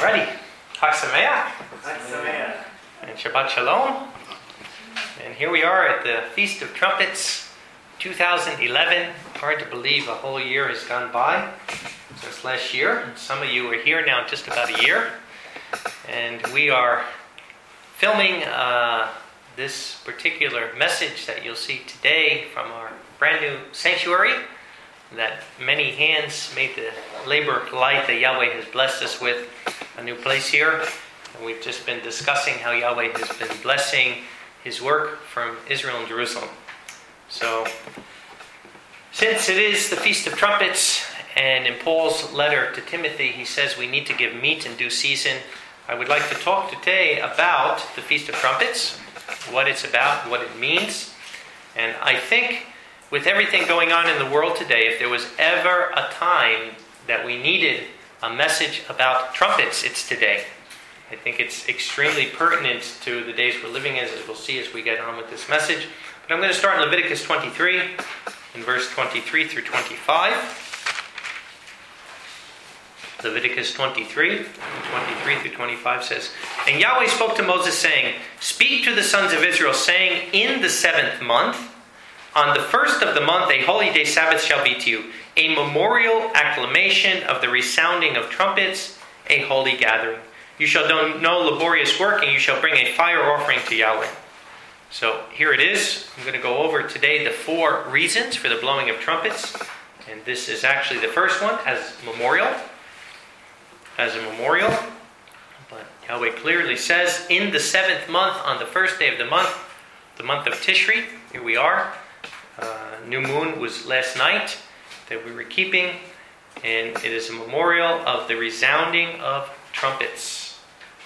Alrighty, Chag Sameach Chag Sameach. and Shabbat Shalom. And here we are at the Feast of Trumpets 2011. Hard to believe a whole year has gone by since last year. Some of you are here now just about a year. And we are filming this particular message that you'll see today from our brand new sanctuary that many hands made the labor light that Yahweh has blessed us with, a new place here. And we've just been discussing how Yahweh has been blessing His work from Israel and Jerusalem. So, since it is the Feast of Trumpets, and in Paul's letter to Timothy, he says we need to give meat in due season, I would like to talk today about the Feast of Trumpets, what it's about, what it means. And I think with everything going on in the world today, if there was ever a time that we needed a message about trumpets, it's today. I think it's extremely pertinent to the days we're living in, as we'll see as we get on with this message. But I'm going to start in Leviticus 23, in verse 23 through 25. Leviticus 23 through 25 says, "And Yahweh spoke to Moses, saying, Speak to the sons of Israel, saying, In the 7th month, on the first of the month, a holy day Sabbath shall be to you, a memorial acclamation of the resounding of trumpets, a holy gathering. You shall do no laborious work, and you shall bring a fire offering to Yahweh." So here it is. I'm going to go over today the 4 reasons for the blowing of trumpets. And this is actually the first one, as a memorial. But Yahweh clearly says, in the 7th month, on the first day of the month of Tishri, here we are. New moon was last night that we were keeping, and it is a memorial of the resounding of trumpets.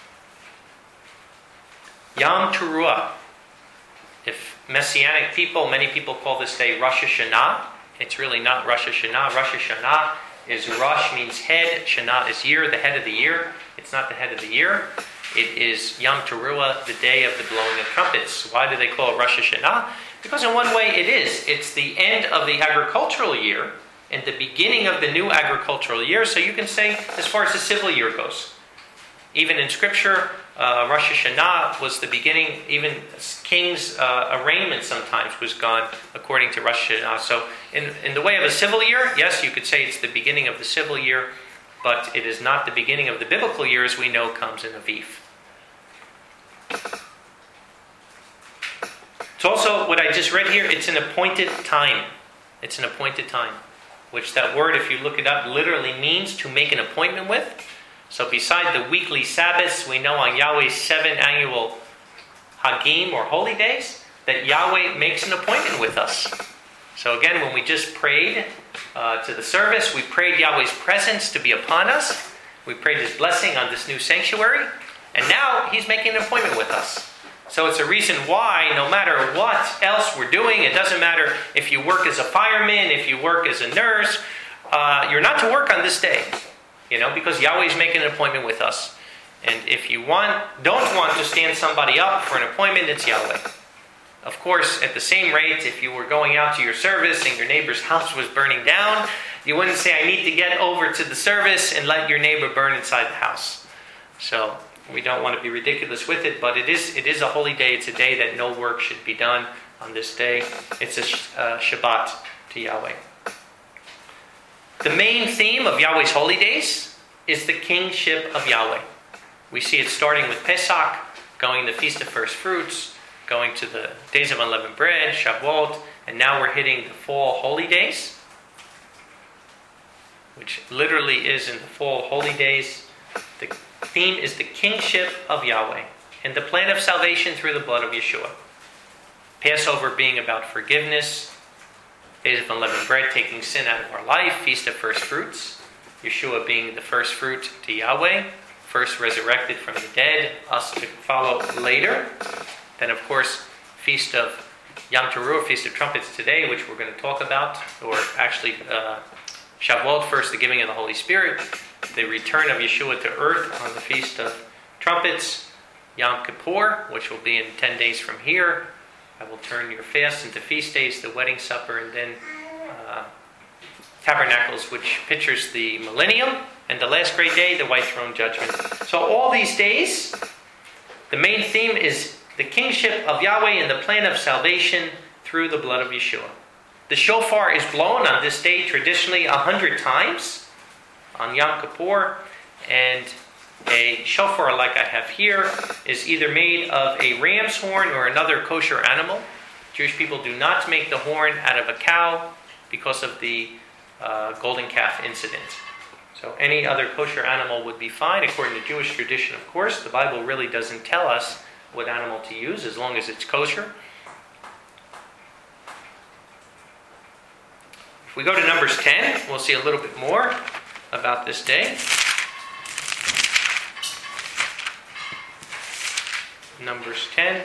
Yom Teruah. If Messianic people, many people call this day Rosh Hashanah. It's really not Rosh Hashanah. Rosh Hashanah is Rosh means head, Shana is year, the head of the year. It's not the head of the year. It is Yom Teruah, the day of the blowing of trumpets. Why do they call it Rosh Hashanah? Because in one way it is. It's the end of the agricultural year and the beginning of the new agricultural year. So you can say as far as the civil year goes. Even in Scripture, Rosh Hashanah was the beginning. Even king's arraignment sometimes was gone according to Rosh Hashanah. So in the way of a civil year, yes, you could say it's the beginning of the civil year, but it is not the beginning of the biblical year, as we know comes in Aviv. It's also, what I just read here, it's an appointed time. It's an appointed time, which that word, if you look it up, literally means to make an appointment with. So beside the weekly Sabbaths, we know on Yahweh's 7 annual Hagim, or holy days, that Yahweh makes an appointment with us. So again, when we just prayed to the service, we prayed Yahweh's presence to be upon us. We prayed His blessing on this new sanctuary. And now He's making an appointment with us. So it's a reason why, no matter what else we're doing, it doesn't matter if you work as a fireman, if you work as a nurse, you're not to work on this day. Because Yahweh is making an appointment with us. And if you don't want to stand somebody up for an appointment, it's Yahweh. Of course, at the same rate, if you were going out to your service and your neighbor's house was burning down, you wouldn't say, I need to get over to the service and let your neighbor burn inside the house. So we don't want to be ridiculous with it, but it is a holy day. It's a day that no work should be done on this day. It's a Shabbat to Yahweh. The main theme of Yahweh's holy days is the kingship of Yahweh. We see it starting with Pesach, going to the Feast of First Fruits, going to the Days of Unleavened Bread, Shavuot, and now we're hitting the fall holy days, which literally is in the fall holy days. The theme is the kingship of Yahweh and the plan of salvation through the blood of Yeshua. Passover being about forgiveness, Days of Unleavened Bread taking sin out of our life, Feast of First Fruits, Yeshua being the first fruit to Yahweh, first resurrected from the dead, us to follow later. Then, of course, Feast of Yom Teruah, Feast of Trumpets today, which we're going to talk about, or actually Shavuot first, the giving of the Holy Spirit, the return of Yeshua to earth on the Feast of Trumpets, Yom Kippur, which will be in 10 days from here. I will turn your fast into feast days, the wedding supper, and then Tabernacles, which pictures the millennium, and the last great day, the white throne judgment. So all these days, the main theme is the kingship of Yahweh and the plan of salvation through the blood of Yeshua. The shofar is blown on this day traditionally 100 times on Yom Kippur, and a shofar like I have here is either made of a ram's horn or another kosher animal. Jewish people do not make the horn out of a cow because of the golden calf incident. So any other kosher animal would be fine, according to Jewish tradition, of course. The Bible really doesn't tell us what animal to use, as long as it's kosher. If we go to Numbers 10, we'll see a little bit more about this day. Numbers 10,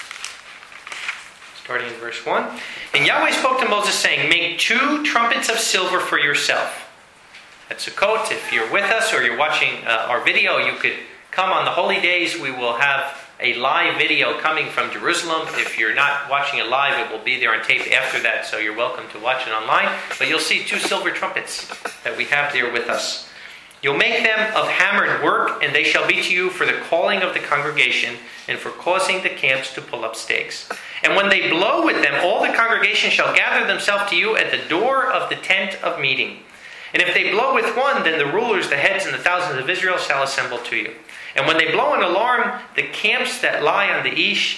starting in verse 1. And Yahweh spoke to Moses, saying, "Make 2 trumpets of silver for yourself." At Sukkot, if you're with us or you're watching our video, you could come on the holy days. We will have a live video coming from Jerusalem. If you're not watching it live, it will be there on tape after that, so you're welcome to watch it online. But you'll see 2 silver trumpets that we have there with us. You'll make them of hammered work, and they shall be to you for the calling of the congregation and for causing the camps to pull up stakes. And when they blow with them, all the congregation shall gather themselves to you at the door of the tent of meeting. And if they blow with one, then the rulers, the heads, and the thousands of Israel shall assemble to you. And when they blow an alarm, the camps that lie on the east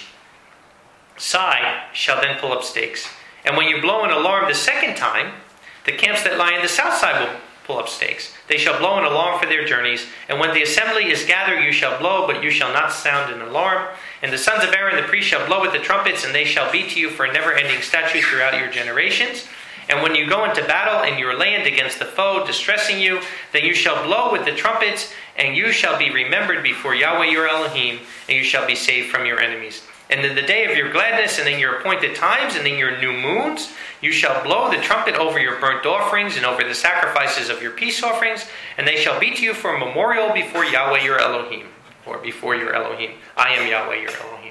side shall then pull up stakes. And when you blow an alarm the second time, the camps that lie on the south side will pull up stakes. They shall blow an alarm for their journeys. And when the assembly is gathered, you shall blow, but you shall not sound an alarm. And the sons of Aaron the priest shall blow with the trumpets, and they shall be to you for a never-ending statute throughout your generations. And when you go into battle in your land against the foe distressing you, then you shall blow with the trumpets, and you shall be remembered before Yahweh your Elohim, and you shall be saved from your enemies. And in the day of your gladness, and in your appointed times, and in your new moons, you shall blow the trumpet over your burnt offerings, and over the sacrifices of your peace offerings, and they shall be to you for a memorial before Yahweh your Elohim, or before your Elohim. I am Yahweh your Elohim.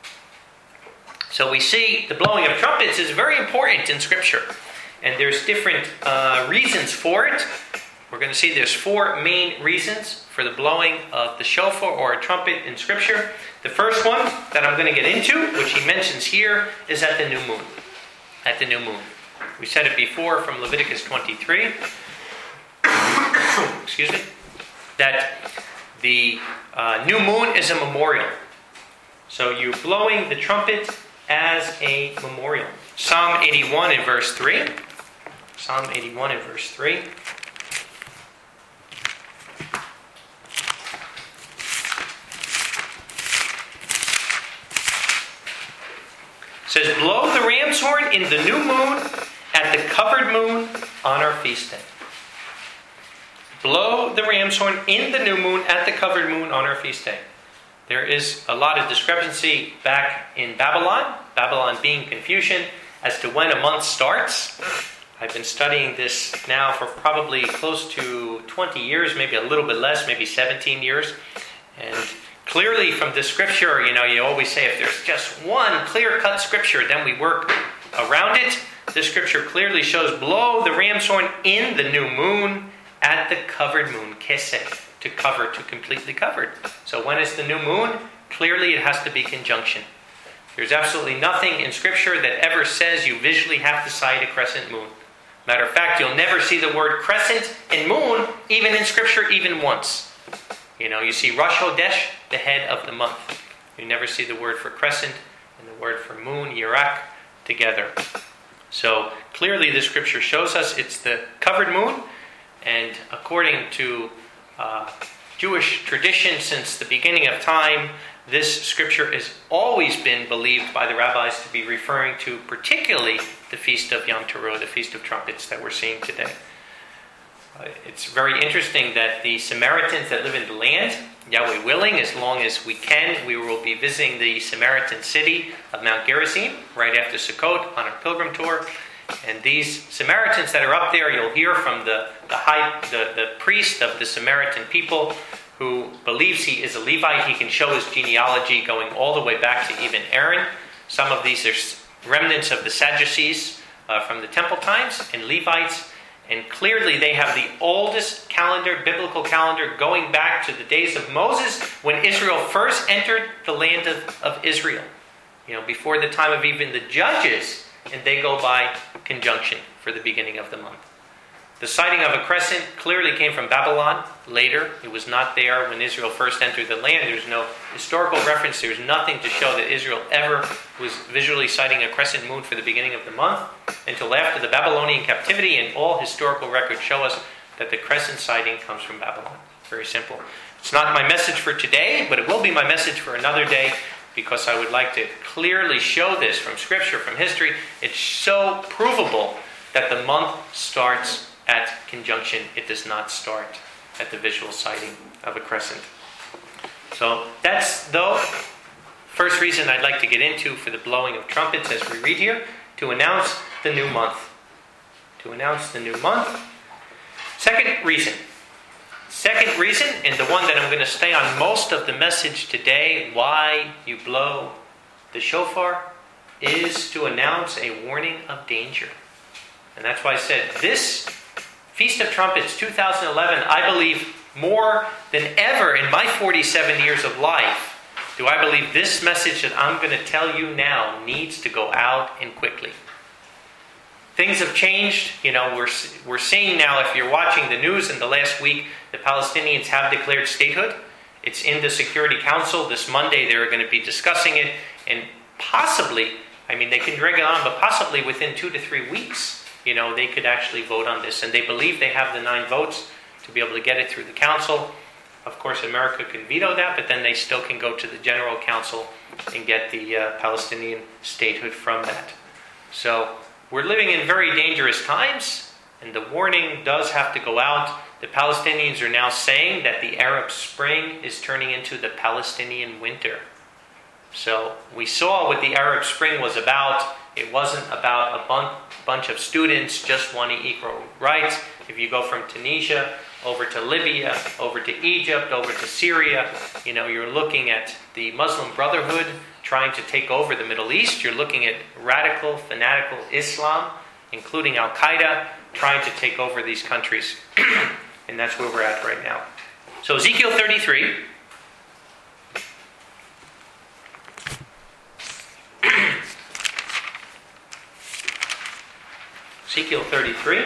So we see the blowing of trumpets is very important in Scripture. And there's different reasons for it. We're going to see there's 4 main reasons for the blowing of the shofar or a trumpet in Scripture. The first one that I'm going to get into, which he mentions here, is at the new moon. At the new moon. We said it before from Leviticus 23. Excuse me. That the new moon is a memorial. So you're blowing the trumpet as a memorial. Psalm 81 in verse 3. Psalm 81 in verse 3. It says, "Blow the ram's horn in the new moon at the covered moon on our feast day." Blow the ram's horn in the new moon at the covered moon on our feast day. There is a lot of discrepancy back in Babylon, Babylon being confusion, as to when a month starts. I've been studying this now for probably close to 20 years, maybe a little bit less, maybe 17 years. And clearly from the Scripture, you always say if there's just one clear-cut Scripture, then we work around it. The Scripture clearly shows blow the ram's horn in the new moon at the covered moon, kesed, to cover, to completely covered. So when is the new moon? Clearly it has to be conjunction. There's absolutely nothing in Scripture that ever says you visually have to sight a crescent moon. Matter of fact, you'll never see the word crescent and moon even in Scripture even once. You see Rosh Hodesh, the head of the month. You never see the word for crescent and the word for moon, Yirak, together. So clearly the Scripture shows us it's the covered moon, and according to Jewish tradition since the beginning of time, this Scripture has always been believed by the rabbis to be referring to particularly the Feast of Yom Teruah, the Feast of Trumpets that we're seeing today. It's very interesting that the Samaritans that live in the land, Yahweh willing, as long as we can, we will be visiting the Samaritan city of Mount Gerizim right after Sukkot on our pilgrim tour. And these Samaritans that are up there, you'll hear from the priest of the Samaritan people, who believes he is a Levite. He can show his genealogy going all the way back to even Aaron. Some of these are remnants of the Sadducees from the temple times and Levites. And clearly they have the oldest calendar, biblical calendar, going back to the days of Moses when Israel first entered the land of Israel. Before the time of even the judges, and they go by conjunction for the beginning of the month. The sighting of a crescent clearly came from Babylon later. It was not there when Israel first entered the land. There's no historical reference. There's nothing to show that Israel ever was visually sighting a crescent moon for the beginning of the month until after the Babylonian captivity, and all historical records show us that the crescent sighting comes from Babylon. Very simple. It's not my message for today, but it will be my message for another day, because I would like to clearly show this from Scripture, from history. It's so provable that the month starts at conjunction. It does not start at the visual sighting of a crescent. So that's, first reason I'd like to get into for the blowing of trumpets as we read here, to announce the new month. To announce the new month. Second reason, and the one that I'm going to stay on most of the message today, why you blow the shofar, is to announce a warning of danger. And that's why I said this Feast of Trumpets 2011, I believe more than ever in my 47 years of life, do I believe this message that I'm going to tell you now needs to go out and quickly. Things have changed. We're seeing now, if you're watching the news in the last week, the Palestinians have declared statehood. It's in the Security Council. This Monday they're going to be discussing it. And possibly, they can drag it on, but possibly within 2 to 3 weeks, they could actually vote on this. And they believe they have the 9 votes to be able to get it through the council. Of course, America can veto that, but then they still can go to the General Council and get the Palestinian statehood from that. So we're living in very dangerous times, and the warning does have to go out. The Palestinians are now saying that the Arab Spring is turning into the Palestinian winter. So we saw what the Arab Spring was about. It wasn't about a bunch of students just wanting equal rights. If you go from Tunisia over to Libya, over to Egypt, over to Syria, you're looking at the Muslim Brotherhood trying to take over the Middle East. You're looking at radical, fanatical Islam, including Al-Qaeda, trying to take over these countries. And that's where we're at right now. So Ezekiel 33. Ezekiel 33,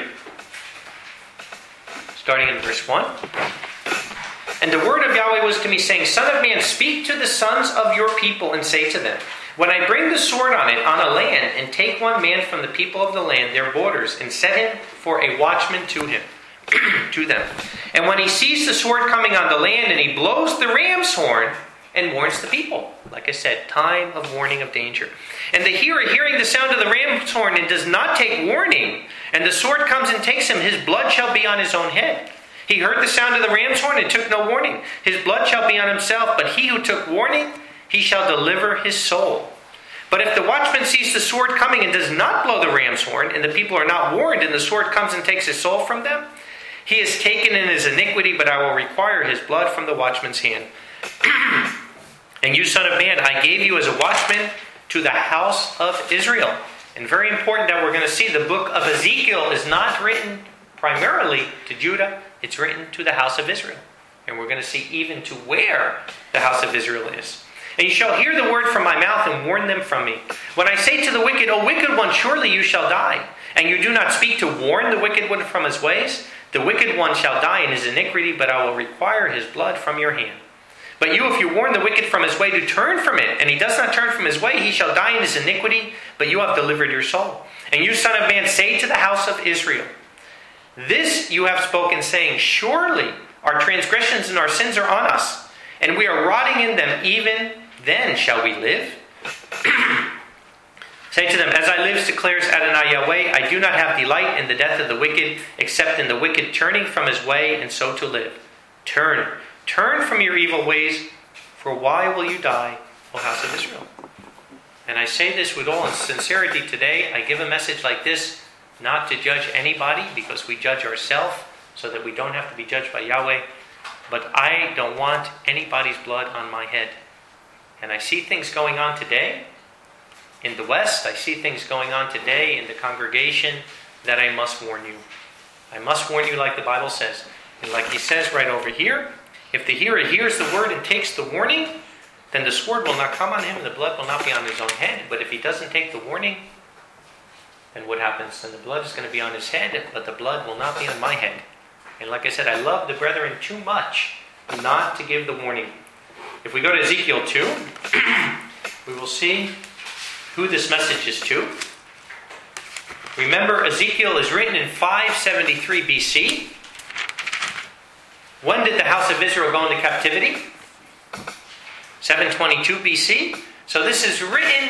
starting in verse 1. And the word of Yahweh was to me, saying, Son of man, speak to the sons of your people, and say to them, when I bring the sword on a land, and take one man from the people of the land, their borders, and set him for a watchman to them. And when he sees the sword coming on the land, and he blows the ram's horn, and warns the people. Like I said, time of warning of danger. And the hearer, hearing the sound of the ram's horn, and does not take warning, and the sword comes and takes him, his blood shall be on his own head. He heard the sound of the ram's horn and took no warning. His blood shall be on himself, but he who took warning, he shall deliver his soul. But if the watchman sees the sword coming and does not blow the ram's horn, and the people are not warned, and the sword comes and takes his soul from them, he is taken in his iniquity, but I will require his blood from the watchman's hand. And you, son of man, I gave you as a watchman to the house of Israel. And very important that we're going to see the book of Ezekiel is not written primarily to Judah. It's written to the house of Israel. And we're going to see even to where the house of Israel is. And you shall hear the word from my mouth and warn them from me. When I say to the wicked, O wicked one, surely you shall die. And you do not speak to warn the wicked one from his ways, the wicked one shall die in his iniquity, but I will require his blood from your hand. But you, if you warn the wicked from his way to turn from it, and he does not turn from his way, he shall die in his iniquity, but you have delivered your soul. And you, son of man, say to the house of Israel, this you have spoken, saying, surely our transgressions and our sins are on us, and we are rotting in them. Even then shall we live? Say to them, as I live, declares Adonai Yahweh, I do not have delight in the death of the wicked, except in the wicked turning from his way, and so to live. Turn from your evil ways, for why will you die, O house of Israel? And I say this with all sincerity today. I give a message like this not to judge anybody, because we judge ourselves, so that we don't have to be judged by Yahweh. But I don't want anybody's blood on my head. And I see things going on today in the West. I see things going on today in the congregation that I must warn you. I must warn you like the Bible says. And like he says right over here, if the hearer hears the word and takes the warning, then the sword will not come on him and the blood will not be on his own head. But if he doesn't take the warning, then what happens? Then the blood is going to be on his head, but the blood will not be on my head. And like I said, I love the brethren too much not to give the warning. If we go to Ezekiel 2, we will see who this message is to. Remember, Ezekiel is written in 573 BC. When did the house of Israel go into captivity? 722 BC. So this is written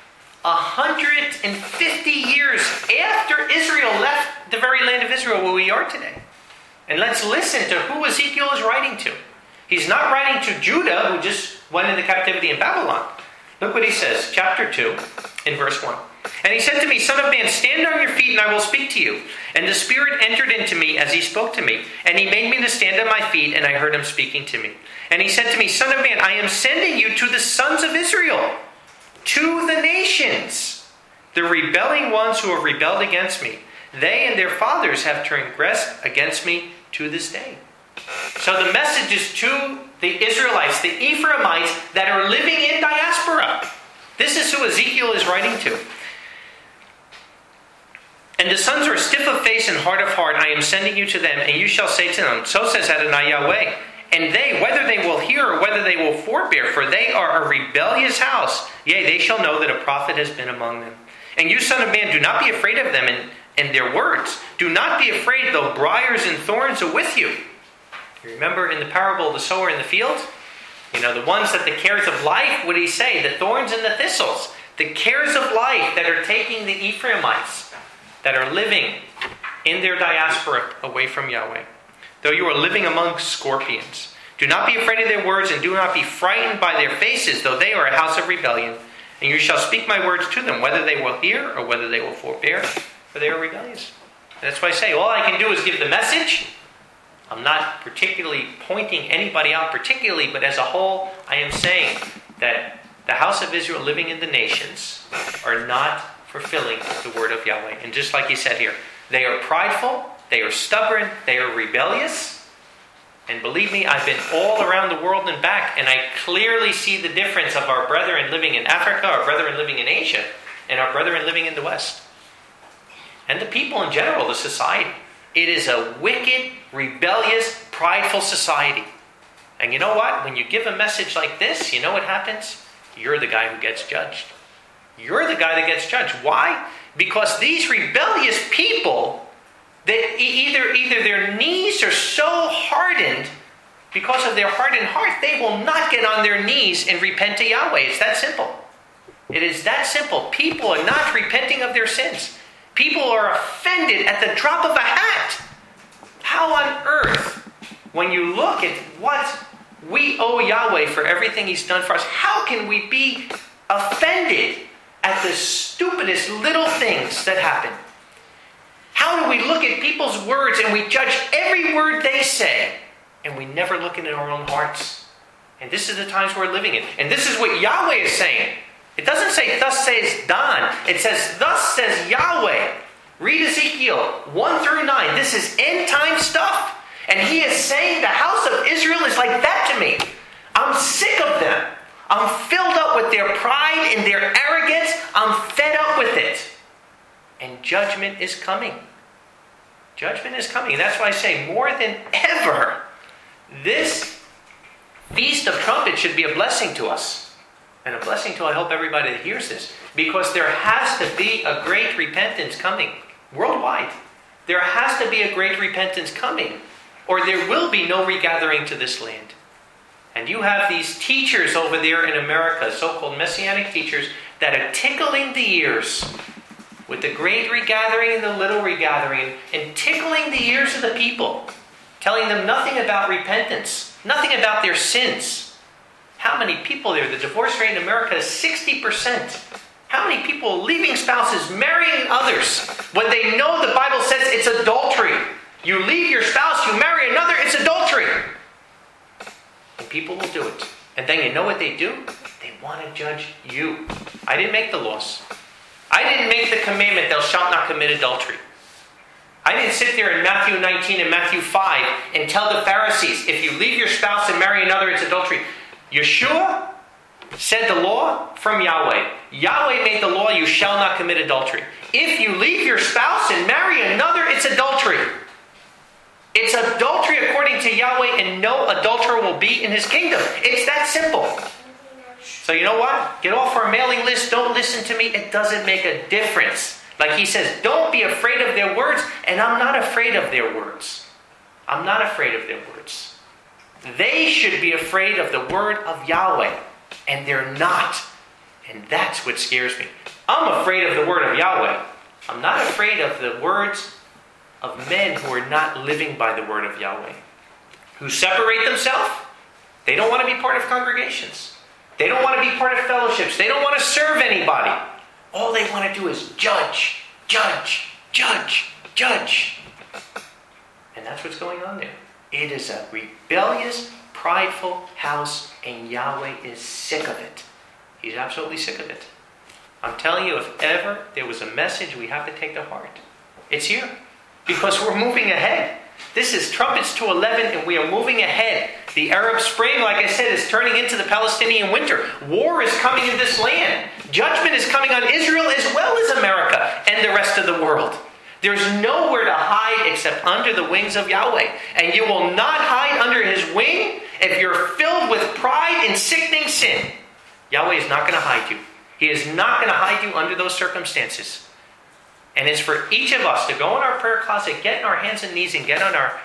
150 years after Israel left the very land of Israel where we are today. And let's listen to who Ezekiel is writing to. He's not writing to Judah, who just went into captivity in Babylon. Look what he says, chapter 2, in verse 1. And he said to me, Son of man, stand on your feet and I will speak to you. And the Spirit entered into me as he spoke to me. And he made me to stand on my feet, and I heard him speaking to me. And he said to me, Son of man, I am sending you to the sons of Israel, to the nations, the rebelling ones who have rebelled against me. They and their fathers have transgressed against me to this day. So the message is to the Israelites, the Ephraimites that are living in diaspora. This is who Ezekiel is writing to. And the sons are stiff of face and hard of heart. I am sending you to them, and you shall say to them, So says Adonai Yahweh. And they, whether they will hear or whether they will forbear, for they are a rebellious house, yea, they shall know that a prophet has been among them. And you, son of man, do not be afraid of them and their words. Do not be afraid, though briars and thorns are with you. You remember in the parable of the sower in the field? You know, the ones that the cares of life, what did he say? The thorns and the thistles. The cares of life that are taking the Ephraimites, that are living in their diaspora away from Yahweh. Though you are living among scorpions. Do not be afraid of their words, and do not be frightened by their faces, though they are a house of rebellion. And you shall speak my words to them, whether they will hear or whether they will forbear, for they are rebellious. And that's why I say, all I can do is give the message. I'm not particularly pointing anybody out particularly, but as a whole, I am saying that the house of Israel living in the nations are not fulfilling the word of Yahweh. And just like he said here, they are prideful, they are stubborn, they are rebellious. And believe me, I've been all around the world and back, and I clearly see the difference of our brethren living in Africa, our brethren living in Asia, and our brethren living in the West. And the people in general, the society. It is a wicked, rebellious, prideful society. And you know what? When you give a message like this, you know what happens? You're the guy who gets judged. You're the guy that gets judged. Why? Because these rebellious people, that either their knees are so hardened, because of their hardened heart, they will not get on their knees and repent to Yahweh. It's that simple. It is that simple. People are not repenting of their sins. People are offended at the drop of a hat. How on earth, when you look at what we owe Yahweh for everything He's done for us, how can we be offended at the stupidest little things that happen? How do we look at people's words and we judge every word they say, and we never look into our own hearts? And this is the times we're living in. And this is what Yahweh is saying. It doesn't say, thus says Don. It says, thus says Yahweh. Read Ezekiel 1 through 9. This is end time stuff. And he is saying the house of Israel is like that to me. I'm sick of them. I'm filled up with their pride and their arrogance. I'm fed up with it. And judgment is coming. Judgment is coming. And that's why I say, more than ever, this Feast of Trumpets should be a blessing to us. And a blessing to, I hope, everybody that hears this. Because there has to be a great repentance coming. Worldwide. There has to be a great repentance coming. Or there will be no regathering to this land. And you have these teachers over there in America, so-called Messianic teachers, that are tickling the ears with the great regathering and the little regathering, and tickling the ears of the people, telling them nothing about repentance, nothing about their sins. How many people there? The divorce rate in America is 60%. How many people leaving spouses, marrying others, when they know the Bible says it's adultery? You leave your spouse, you marry another, it's adultery. And people will do it. And then you know what they do? They want to judge you. I didn't make the laws. I didn't make the commandment, thou shalt not commit adultery. I didn't sit there in Matthew 19 and Matthew 5 and tell the Pharisees, if you leave your spouse and marry another, it's adultery. Yeshua said the law from Yahweh. Yahweh made the law, you shall not commit adultery. If you leave your spouse and marry another, it's adultery. It's adultery according to Yahweh, and no adulterer will be in his kingdom. It's that simple. So you know what? Get off our mailing list. Don't listen to me. It doesn't make a difference. Like he says, don't be afraid of their words. And I'm not afraid of their words. I'm not afraid of their words. They should be afraid of the word of Yahweh. And they're not. And that's what scares me. I'm afraid of the word of Yahweh. I'm not afraid of the words of men who are not living by the word of Yahweh. Who separate themselves. They don't want to be part of congregations. They don't want to be part of fellowships. They don't want to serve anybody. All they want to do is judge, judge, judge, judge. And that's what's going on there. It is a rebellious, prideful house, and Yahweh is sick of it. He's absolutely sick of it. I'm telling you, if ever there was a message we have to take to heart, it's here. Because we're moving ahead. This is trumpets to 11, and we are moving ahead. The Arab Spring, like I said, is turning into the Palestinian winter. War is coming in this land. Judgment is coming on Israel as well as America and the rest of the world. There's nowhere to hide except under the wings of Yahweh. And you will not hide under his wing if you're filled with pride and sickening sin. Yahweh is not going to hide you. He is not going to hide you under those circumstances. And it's for each of us to go in our prayer closet, get on our hands and knees, and get on our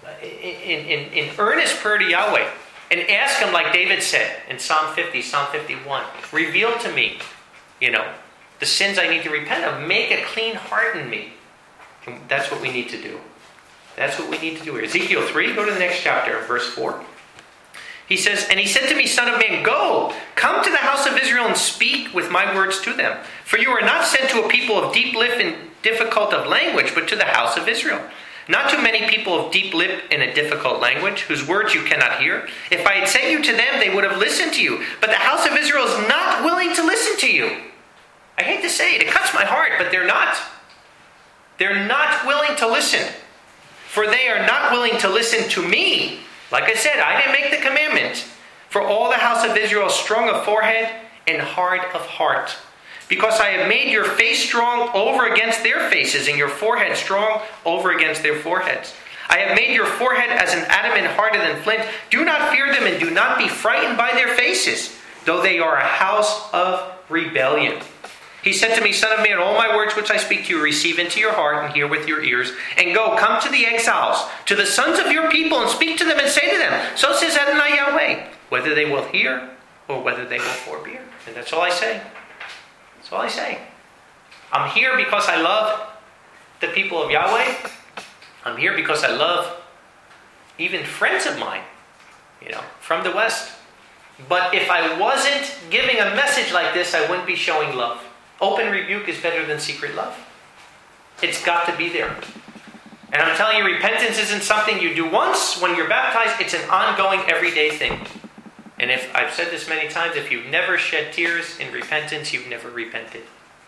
in earnest prayer to Yahweh, and ask him, like David said in Psalm 50, Psalm 51, reveal to me, the sins I need to repent of. Make a clean heart in me. And that's what we need to do. That's what we need to do here. Ezekiel 3, go to the next chapter, verse 4. He says, and he said to me, Son of man, go, come to the house of Israel and speak with my words to them. For you are not sent to a people of deep lip and difficult of language, but to the house of Israel. Not to many people of deep lip and a difficult language, whose words you cannot hear. If I had sent you to them, they would have listened to you. But the house of Israel is not willing to listen to you. I hate to say it, it cuts my heart, but they're not. They're not willing to listen. For they are not willing to listen to me. Like I said, I didn't make the commandment. For all the house of Israel is strong of forehead and hard of heart. Because I have made your face strong over against their faces, and your forehead strong over against their foreheads. I have made your forehead as an adamant harder than flint. Do not fear them, and do not be frightened by their faces, though they are a house of rebellion. He said to me, Son of man, all my words which I speak to you receive into your heart and hear with your ears. And go, come to the exiles, to the sons of your people, and speak to them and say to them, so says Adonai Yahweh, whether they will hear or whether they will forbear. And that's all I say. That's all I say. I'm here because I love the people of Yahweh. I'm here because I love even friends of mine, from the West. But if I wasn't giving a message like this, I wouldn't be showing love. Open rebuke is better than secret love. It's got to be there. And I'm telling you, repentance isn't something you do once when you're baptized. It's an ongoing, everyday thing. And if I've said this many times, if you've never shed tears in repentance, you've never repented.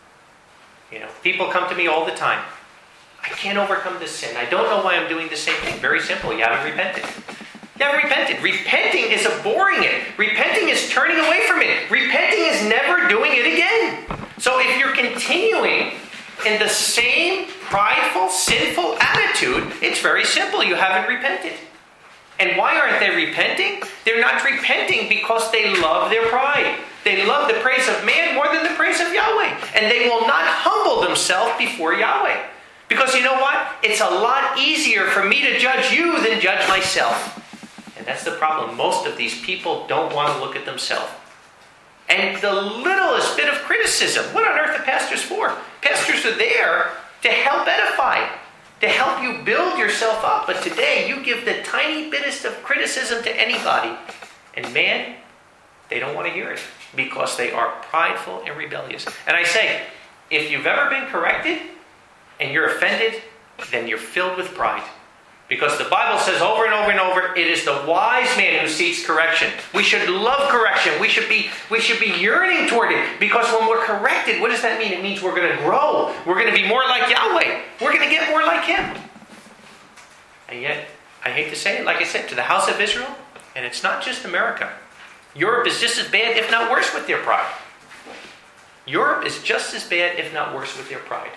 People come to me all the time. I can't overcome this sin. I don't know why I'm doing the same thing. Very simple. You haven't repented. You haven't repented. Repenting is abhorring it. Repenting is turning away from it. Repenting is never doing it again. So if you're continuing in the same prideful, sinful attitude, it's very simple. You haven't repented. And why aren't they repenting? They're not repenting because they love their pride. They love the praise of man more than the praise of Yahweh. And they will not humble themselves before Yahweh. Because you know what? It's a lot easier for me to judge you than judge myself. And that's the problem. Most of these people don't want to look at themselves. And the littlest bit of criticism, what on earth are pastors for? Pastors are there to help edify, to help you build yourself up. But today, you give the tiny bitest of criticism to anybody. And man, they don't want to hear it because they are prideful and rebellious. And I say, if you've ever been corrected and you're offended, then you're filled with pride. Because the Bible says over and over and over, it is the wise man who seeks correction. We should love correction. We should be yearning toward it. Because when we're corrected, what does that mean? It means we're going to grow. We're going to be more like Yahweh. We're going to get more like Him. And yet, I hate to say it, like I said, to the house of Israel, and it's not just America. Europe is just as bad, if not worse, with their pride. Europe is just as bad, if not worse, with their pride.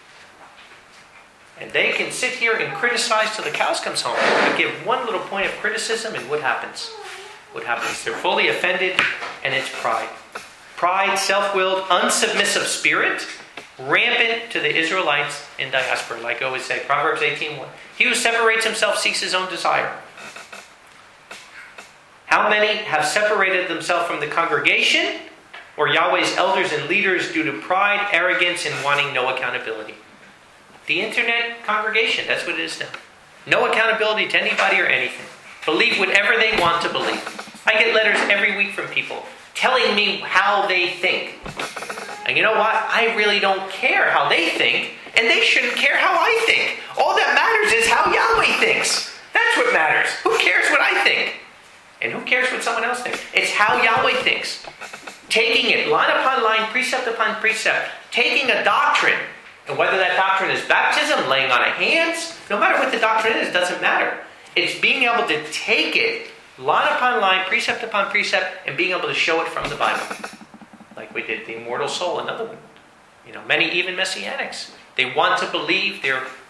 And they can sit here and criticize till the cows comes home. But give one little point of criticism, and what happens? What happens? They're fully offended, and it's pride. Pride, self-willed, unsubmissive spirit, rampant to the Israelites in diaspora. Like I always say, Proverbs 18:1. He who separates himself seeks his own desire. How many have separated themselves from the congregation or Yahweh's elders and leaders due to pride, arrogance, and wanting no accountability? The internet congregation, that's what it is now. No accountability to anybody or anything. Believe whatever they want to believe. I get letters every week from people telling me how they think. And you know what? I really don't care how they think, and they shouldn't care how I think. All that matters is how Yahweh thinks. That's what matters. Who cares what I think? And who cares what someone else thinks? It's how Yahweh thinks. Taking it line upon line, precept upon precept. Taking a doctrine, and whether that doctrine is baptism, laying on of hands, no matter what the doctrine is, it doesn't matter. It's being able to take it line upon line, precept upon precept, and being able to show it from the Bible. Like we did the immortal soul, another one. Many even Messianics. They want to believe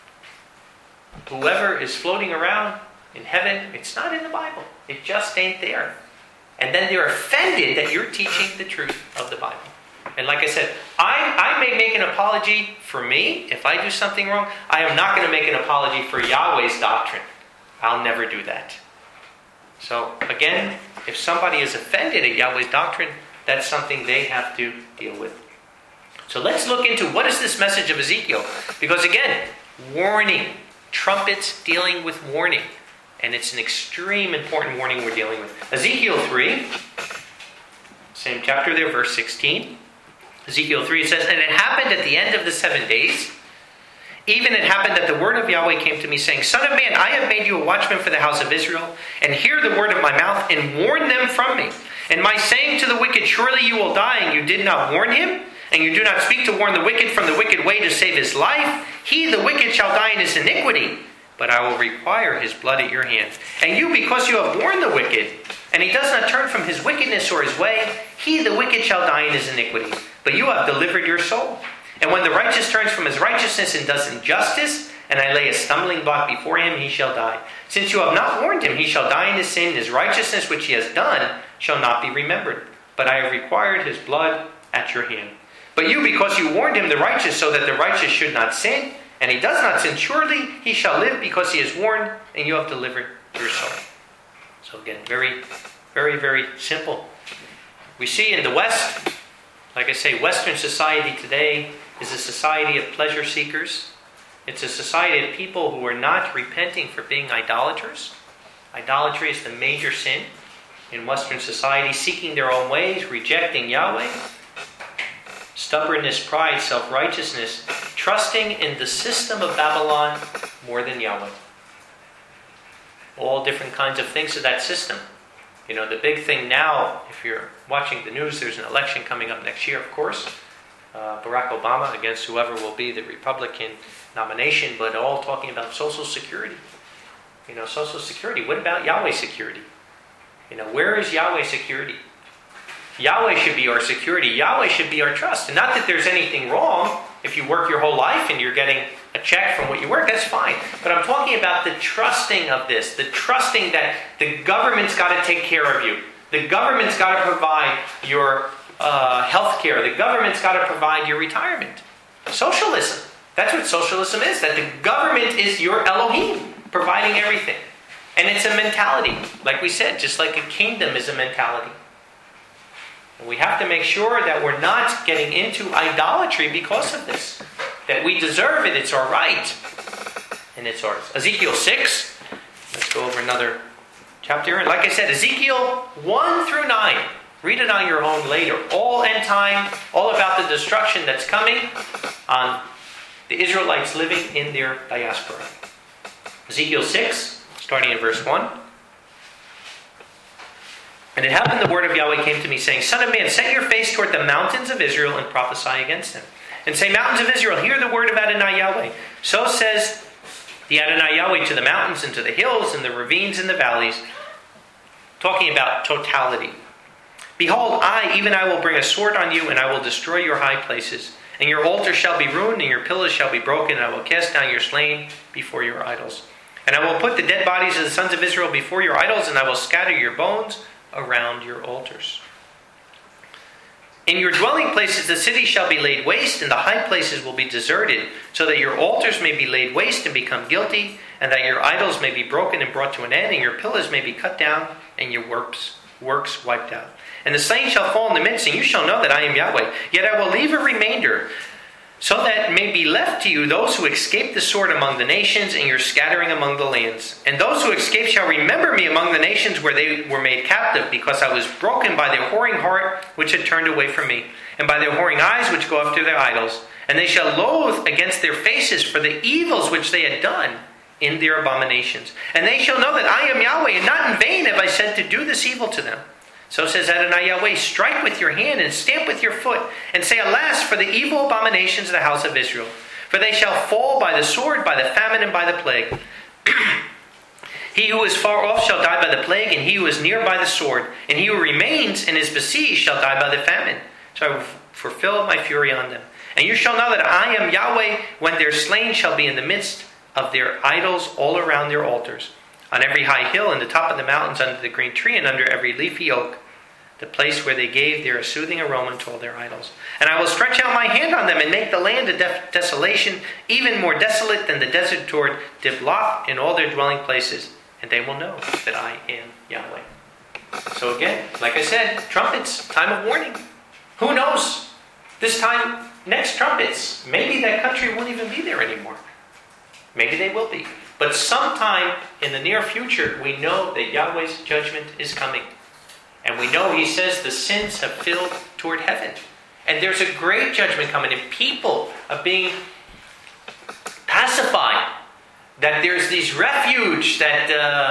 whoever is floating around in heaven, it's not in the Bible. It just ain't there. And then they're offended that you're teaching the truth of the Bible. And like I said, I may make an apology for me if I do something wrong. I am not going to make an apology for Yahweh's doctrine. I'll never do that. So again, if somebody is offended at Yahweh's doctrine, that's something they have to deal with. So let's look into what is this message of Ezekiel. Because again, warning. Trumpets dealing with warning. And it's an extreme important warning we're dealing with. Ezekiel 3, same chapter there, verse 16. Ezekiel 3 says, "And it happened at the end of the 7 days, even it happened that the word of Yahweh came to me, saying, Son of man, I have made you a watchman for the house of Israel, and hear the word of my mouth, and warn them from me. And my saying to the wicked, Surely you will die, and you did not warn him, and you do not speak to warn the wicked from the wicked way to save his life. He, the wicked, shall die in his iniquity, but I will require his blood at your hand. And you, because you have warned the wicked, and he does not turn from his wickedness or his way, he, the wicked, shall die in his iniquity. But you have delivered your soul. And when the righteous turns from his righteousness and does injustice, and I lay a stumbling block before him, he shall die. Since you have not warned him, he shall die in his sin, and his righteousness which he has done shall not be remembered. But I have required his blood at your hand. But you, because you warned him, the righteous, so that the righteous should not sin, and he does not sin, surely he shall live, because he is warned, and you have delivered your soul." So again, very, very, very simple. We see in the West, like I say, Western society today is a society of pleasure seekers. It's a society of people who are not repenting for being idolaters. Idolatry is the major sin in Western society, seeking their own ways, rejecting Yahweh. Stubbornness, pride, self-righteousness, trusting in the system of Babylon more than Yahweh. All different kinds of things of that system. The big thing now, if you're watching the news, there's an election coming up next year, of course. Barack Obama against whoever will be the Republican nomination, but all talking about Social Security. Social Security. What about Yahweh security? Where is Yahweh security? Yahweh should be our security. Yahweh should be our trust. And not that there's anything wrong if you work your whole life and you're getting a check from what you work, that's fine. But I'm talking about the trusting of this, the trusting that the government's got to take care of you. The government's got to provide your health care. The government's got to provide your retirement. Socialism. That's what socialism is, that the government is your Elohim, providing everything. And it's a mentality. Like we said, just like a kingdom is a mentality. And we have to make sure that we're not getting into idolatry because of this. That we deserve it, it's our right. And it's ours. Ezekiel 6. Let's go over another chapter. And like I said, Ezekiel 1 through 9. Read it on your own later. All end time, all about the destruction that's coming on the Israelites living in their diaspora. Ezekiel 6, starting in verse 1. And it happened, the word of Yahweh came to me, saying, Son of man, set your face toward the mountains of Israel and prophesy against them. And say, Mountains of Israel, hear the word of Adonai Yahweh. So says the Adonai Yahweh to the mountains and to the hills and the ravines and the valleys, talking about totality. Behold, even I will bring a sword on you, and I will destroy your high places. And your altar shall be ruined, and your pillars shall be broken, and I will cast down your slain before your idols. And I will put the dead bodies of the sons of Israel before your idols, and I will scatter your bones around your altars. In your dwelling places the city shall be laid waste, and the high places will be deserted, so that your altars may be laid waste and become guilty, and that your idols may be broken and brought to an end, and your pillars may be cut down, and your works wiped out. And the slain shall fall in the midst, and you shall know that I am Yahweh. Yet I will leave a remainder, so that may be left to you those who escape the sword among the nations, and your scattering among the lands. And those who escape shall remember me among the nations where they were made captive, because I was broken by their whoring heart, which had turned away from me, and by their whoring eyes, which go after their idols. And they shall loathe against their faces for the evils which they had done in their abominations. And they shall know that I am Yahweh, and not in vain have I said to do this evil to them. So says Adonai Yahweh, strike with your hand and stamp with your foot, and say, Alas, for the evil abominations of the house of Israel. For they shall fall by the sword, by the famine, and by the plague. He who is far off shall die by the plague, and he who is near by the sword. And he who remains and is besieged shall die by the famine. So I will fulfill my fury on them. And you shall know that I am Yahweh, when their slain shall be in the midst of their idols all around their altars. On every high hill, and the top of the mountains, under the green tree, and under every leafy oak, the place where they gave their soothing aroma to all their idols. And I will stretch out my hand on them, and make the land a desolation, even more desolate than the desert toward Diblath in all their dwelling places. And they will know that I am Yahweh. So again, like I said, trumpets, time of warning. Who knows? This time, next trumpets, maybe that country won't even be there anymore. Maybe they will be. But sometime in the near future, we know that Yahweh's judgment is coming. And we know he says the sins have filled toward heaven. And there's a great judgment coming. And people are being pacified. That there's these refuge that,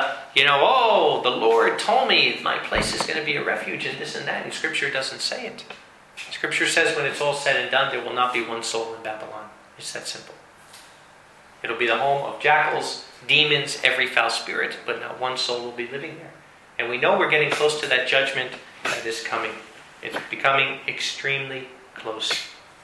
oh, the Lord told me my place is going to be a refuge and this and that. And Scripture doesn't say it. Scripture says when it's all said and done, there will not be one soul in Babylon. It's that simple. It'll be the home of jackals, demons, every foul spirit, but not one soul will be living there. And we know we're getting close to that judgment that is coming. It's becoming extremely close.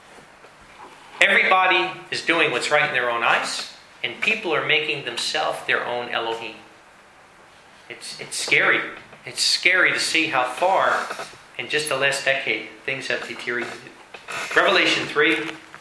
Everybody is doing what's right in their own eyes, and people are making themselves their own Elohim. It's scary. It's scary to see how far, in just the last decade, things have deteriorated. Revelation 3.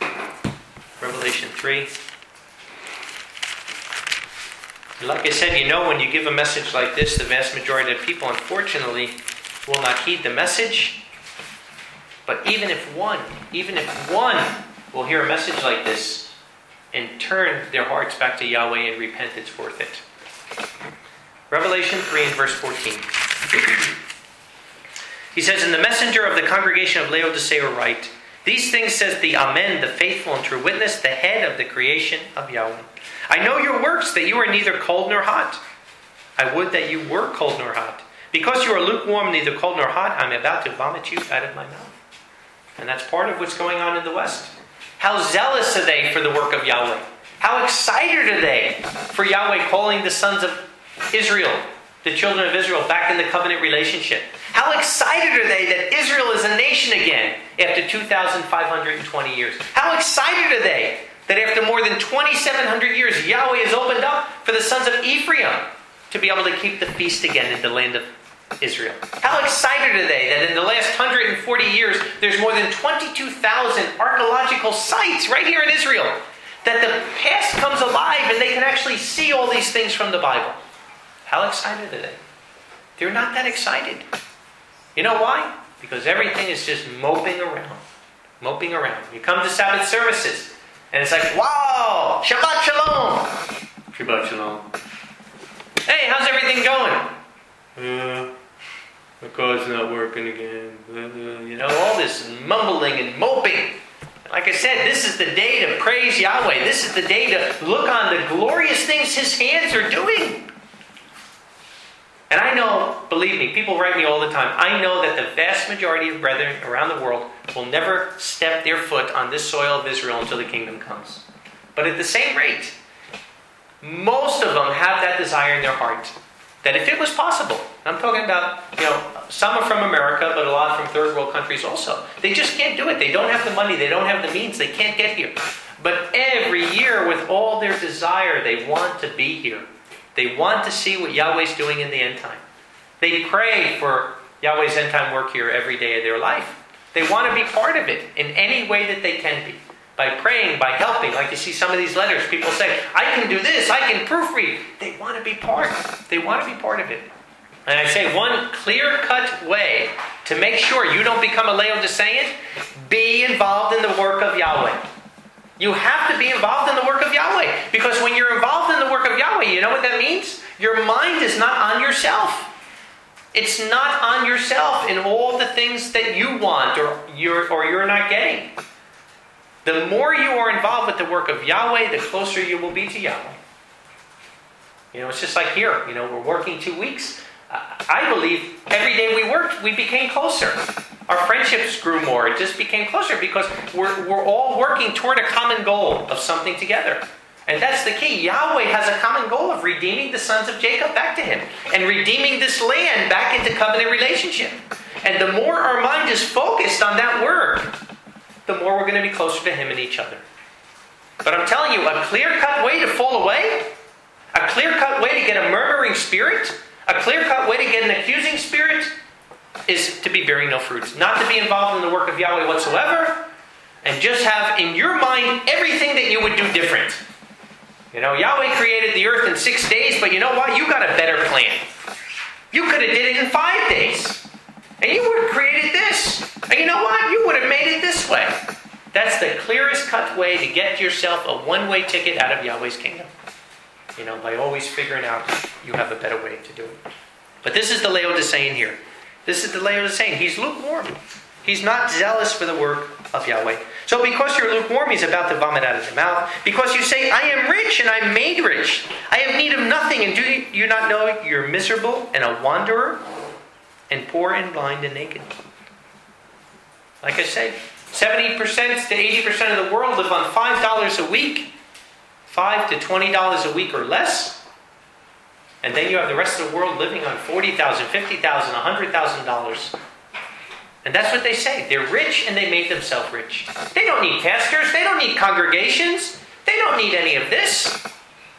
Like I said, when you give a message like this, the vast majority of people, unfortunately, will not heed the message. But even if one will hear a message like this and turn their hearts back to Yahweh and repent, it's worth it. Revelation 3 and verse 14. He says, And the messenger of the congregation of Laodicea write, These things says the Amen, the faithful and true witness, the head of the creation of Yahweh. I know your works, that you are neither cold nor hot. I would that you were cold nor hot. Because you are lukewarm, neither cold nor hot, I'm about to vomit you out of my mouth. And that's part of what's going on in the West. How zealous are they for the work of Yahweh? How excited are they for Yahweh calling the sons of Israel, the children of Israel, back in the covenant relationship? How excited are they that Israel is a nation again after 2,520 years? How excited are they that after more than 2,700 years, Yahweh has opened up for the sons of Ephraim to be able to keep the feast again in the land of Israel? How excited are they that in the last 140 years, there's more than 22,000 archaeological sites right here in Israel, that the past comes alive and they can actually see all these things from the Bible? How excited are they? They're not that excited. You know why? Because everything is just moping around. You come to Sabbath services, and it's like, wow, Shabbat Shalom. Shabbat Shalom. Hey, how's everything going? My car's not working again. All this mumbling and moping. Like I said, this is the day to praise Yahweh. This is the day to look on the glorious things His hands are doing. And I know, believe me, people write me all the time. I know that the vast majority of brethren around the world will never step their foot on this soil of Israel until the kingdom comes. But at the same rate, most of them have that desire in their heart. That if it was possible, I'm talking about, some are from America, but a lot from third world countries also. They just can't do it. They don't have the money. They don't have the means. They can't get here. But every year, with all their desire, they want to be here. They want to see what Yahweh's doing in the end time. They pray for Yahweh's end time work here every day of their life. They want to be part of it in any way that they can be. By praying, by helping. Like you see some of these letters, people say, I can do this, I can proofread. They want to be part. They want to be part of it. And I say one clear-cut way to make sure you don't become a Laodicean, be involved in the work of Yahweh. You have to be involved in the work of Yahweh. Because when you're involved in the work of Yahweh, you know what that means? Your mind is not on yourself. It's not on yourself in all the things that you want or you're not getting. The more you are involved with the work of Yahweh, the closer you will be to Yahweh. It's just like here. We're working 2 weeks. I believe every day we worked, we became closer. Our friendships grew more. It just became closer because we're all working toward a common goal of something together. And that's the key. Yahweh has a common goal of redeeming the sons of Jacob back to Him and redeeming this land back into covenant relationship. And the more our mind is focused on that work, the more we're going to be closer to Him and each other. But I'm telling you, a clear-cut way to fall away, a clear-cut way to get a murmuring spirit, a clear-cut way to get an accusing spirit, is to be bearing no fruit. Not to be involved in the work of Yahweh whatsoever, and just have in your mind everything that you would do different. Yahweh created the earth in 6 days, but you know what? You got a better plan. You could have did it in 5 days. And you would have created this. And you know what? You would have made it this way. That's the clearest cut way to get yourself a one-way ticket out of Yahweh's kingdom. By always figuring out you have a better way to do it. But this is the Laodicean here. This is the Laodicean. He's lukewarm. He's not zealous for the work of Yahweh. So because you're lukewarm, He's about to vomit out of your mouth. Because you say, I am rich and I'm made rich. I have need of nothing. And do you not know you're miserable and a wanderer? And poor and blind and naked. Like I say, 70% to 80% of the world live on $5 a week. $5 to $20 a week or less. And then you have the rest of the world living on $40,000, $50,000, $100,000. And that's what they say. They're rich and they made themselves rich. They don't need pastors. They don't need congregations. They don't need any of this.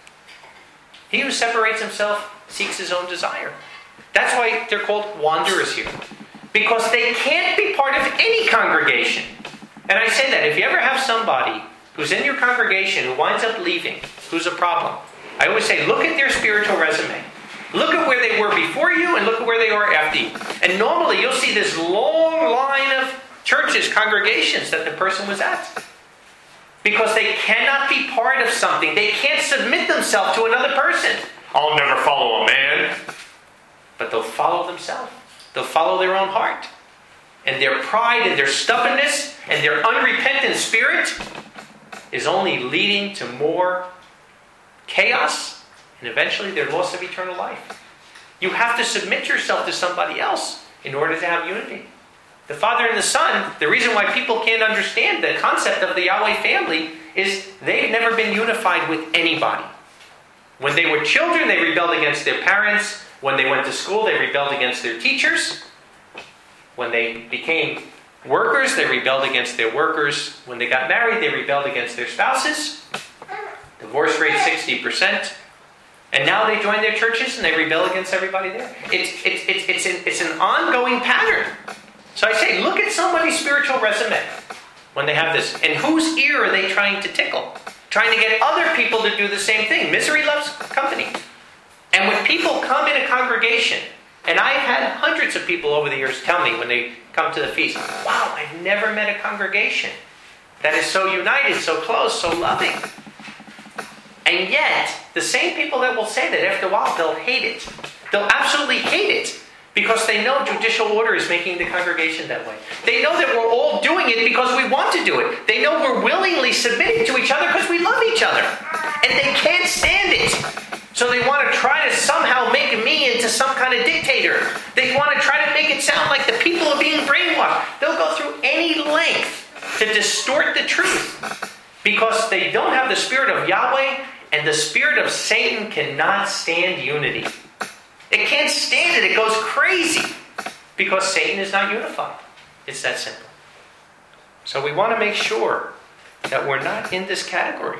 He who separates himself seeks his own desire. That's why they're called wanderers here. Because they can't be part of any congregation. And I say that if you ever have somebody who's in your congregation who winds up leaving, who's a problem, I always say, look at their spiritual resume. Look at where they were before you and look at where they are after you. And normally you'll see this long line of churches, congregations that the person was at. Because they cannot be part of something. They can't submit themselves to another person. I'll never follow a man. But they'll follow themselves. They'll follow their own heart. And their pride and their stubbornness and their unrepentant spirit is only leading to more chaos and eventually their loss of eternal life. You have to submit yourself to somebody else in order to have unity. The Father and the Son, the reason why people can't understand the concept of the Yahweh family is they've never been unified with anybody. When they were children, they rebelled against their parents. When they went to school, they rebelled against their teachers. When they became workers, they rebelled against their workers. When they got married, they rebelled against their spouses. Divorce rate 60%. And now they join their churches and they rebel against everybody there. It's an ongoing pattern. So I say, look at somebody's spiritual resume when they have this. And whose ear are they trying to tickle? Trying to get other people to do the same thing. Misery loves company. And when people come in a congregation, and I've had hundreds of people over the years tell me when they come to the feast, wow, I've never met a congregation that is so united, so close, so loving. And yet, the same people that will say that after a while, they'll hate it. They'll absolutely hate it. because they know judicial order is making the congregation that way. They know that we're all doing it because we want to do it. They know we're willingly submitting to each other because we love each other. And they can't stand it. So they want to try to somehow make me into some kind of dictator. They want to try to make it sound like the people are being brainwashed. They'll go through any length to distort the truth because they don't have the spirit of Yahweh, and the spirit of Satan cannot stand unity. It can't stand it. It goes crazy because Satan is not unified. It's that simple. So we want to make sure that we're not in this category.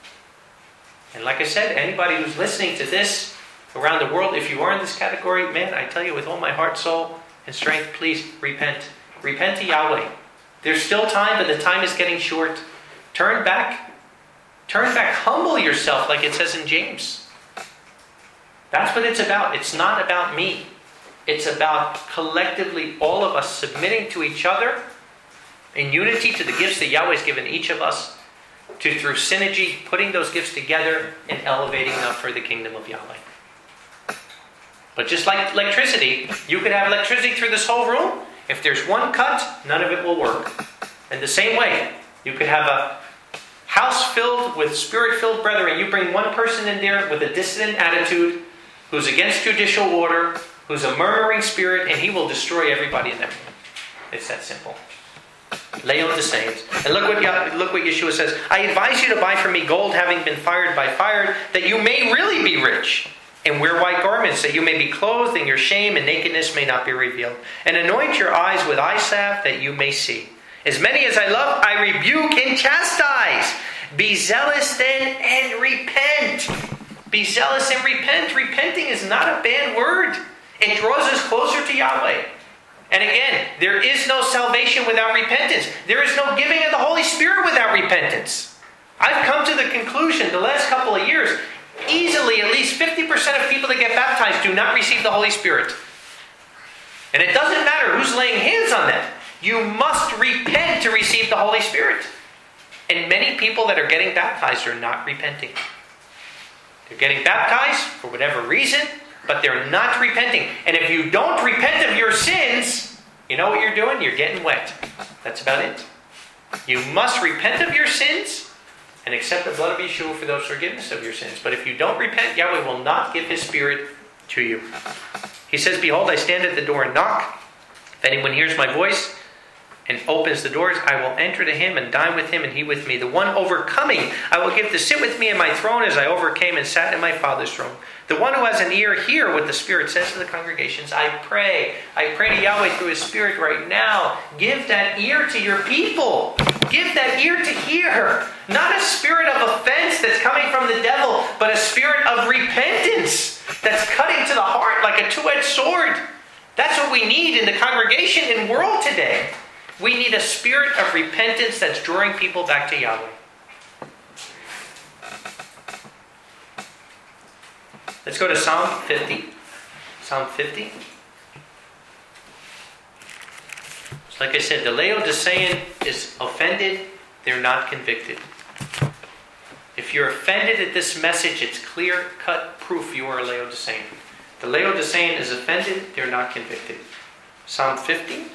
And like I said, anybody who's listening to this around the world, if you are in this category, man, I tell you with all my heart, soul, and strength, please repent. Repent to Yahweh. There's still time, but the time is getting short. Turn back. Turn back. Humble yourself, like it says in James. That's what it's about. It's not about me. It's about collectively all of us submitting to each other in unity to the gifts that Yahweh's given each of us, to through synergy, putting those gifts together and elevating them for the kingdom of Yahweh. But just like electricity, you could have electricity through this whole room. If there's one cut, none of it will work. And the same way, you could have a house filled with spirit-filled brethren. You bring one person in there with a dissident attitude, who's against judicial order, who's a murmuring spirit, and he will destroy everybody in that room. It's that simple. Laodiceans. And look what Yeshua says. I advise you to buy from me gold having been fired by fire, that you may really be rich, and wear white garments, that you may be clothed, and your shame and nakedness may not be revealed. And anoint your eyes with eye salve, that you may see. As many as I love, I rebuke and chastise. Be zealous then and repent. Be zealous and repent. Repenting is not a bad word. It draws us closer to Yahweh. And again, there is no salvation without repentance. There is no giving of the Holy Spirit without repentance. I've come to the conclusion the last couple of years, easily at least 50% of people that get baptized do not receive the Holy Spirit. And it doesn't matter who's laying hands on them. You must repent to receive the Holy Spirit. And many people that are getting baptized are not repenting. They're getting baptized for whatever reason, but they're not repenting. And if you don't repent of your sins, you know what you're doing? You're getting wet. That's about it. You must repent of your sins and accept the blood of Yeshua for those forgiveness of your sins. But if you don't repent, Yahweh will not give His Spirit to you. He says, behold, I stand at the door and knock. If anyone hears my voice and opens the doors, I will enter to him and dine with him and he with me. The one overcoming, I will give to sit with me in my throne as I overcame and sat in my Father's throne. The one who has an ear, hear what the Spirit says to the congregations. I pray to Yahweh through His Spirit right now. Give that ear to your people. Give that ear to hear. Not a spirit of offense that's coming from the devil, but a spirit of repentance that's cutting to the heart like a two-edged sword. That's what we need in the congregation and world today. We need a spirit of repentance that's drawing people back to Yahweh. Let's go to Psalm 50. Psalm 50. So like I said, the Laodicean is offended. They're not convicted. If you're offended at this message, it's clear-cut proof you are a Laodicean. The Laodicean is offended. They're not convicted. Psalm 50.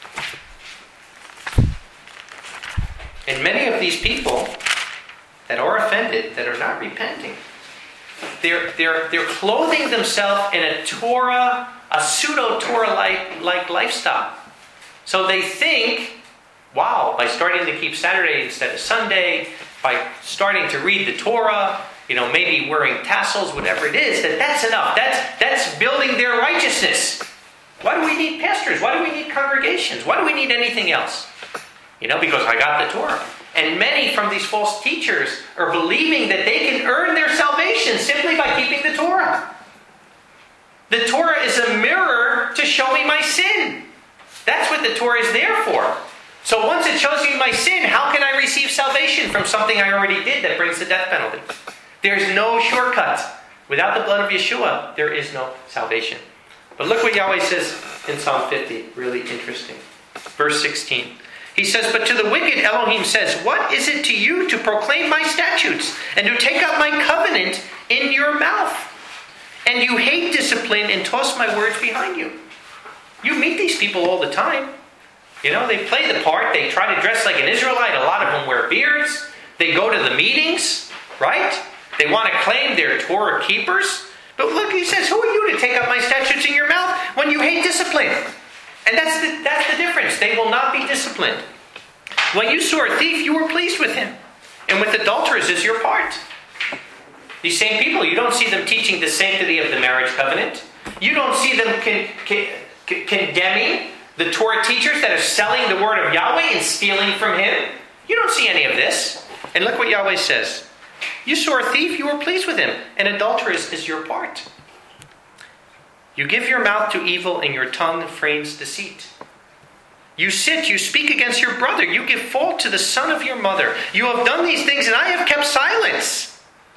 And many of these people that are offended, that are not repenting, they're clothing themselves in a Torah, a pseudo-Torah-like lifestyle. So they think, wow, by starting to keep Saturday instead of Sunday, by starting to read the Torah, maybe wearing tassels, whatever it is, that's enough. That's building their righteousness. Why do we need pastors? Why do we need congregations? Why do we need anything else? Because I got the Torah. And many from these false teachers are believing that they can earn their salvation simply by keeping the Torah. The Torah is a mirror to show me my sin. That's what the Torah is there for. So once it shows me my sin, how can I receive salvation from something I already did that brings the death penalty? There's no shortcut. Without the blood of Yeshua, there is no salvation. But look what Yahweh says in Psalm 50. Really interesting. Verse 16. He says, but to the wicked Elohim says, what is it to you to proclaim my statutes and to take up my covenant in your mouth? And you hate discipline and toss my words behind you. You meet these people all the time. They play the part. They try to dress like an Israelite. A lot of them wear beards. They go to the meetings, right? They want to claim they're Torah keepers. But look, he says, who are you to take up my statutes in your mouth when you hate discipline? And that's the difference. They will not be disciplined. When you saw a thief, you were pleased with him. And with adulterers is your part. These same people, you don't see them teaching the sanctity of the marriage covenant. You don't see them condemning the Torah teachers that are selling the word of Yahweh and stealing from him. You don't see any of this. And look what Yahweh says. You saw a thief, you were pleased with him. And adulterers is your part. You give your mouth to evil and your tongue frames deceit. You sit, you speak against your brother. You give fault to the son of your mother. You have done these things and I have kept silence.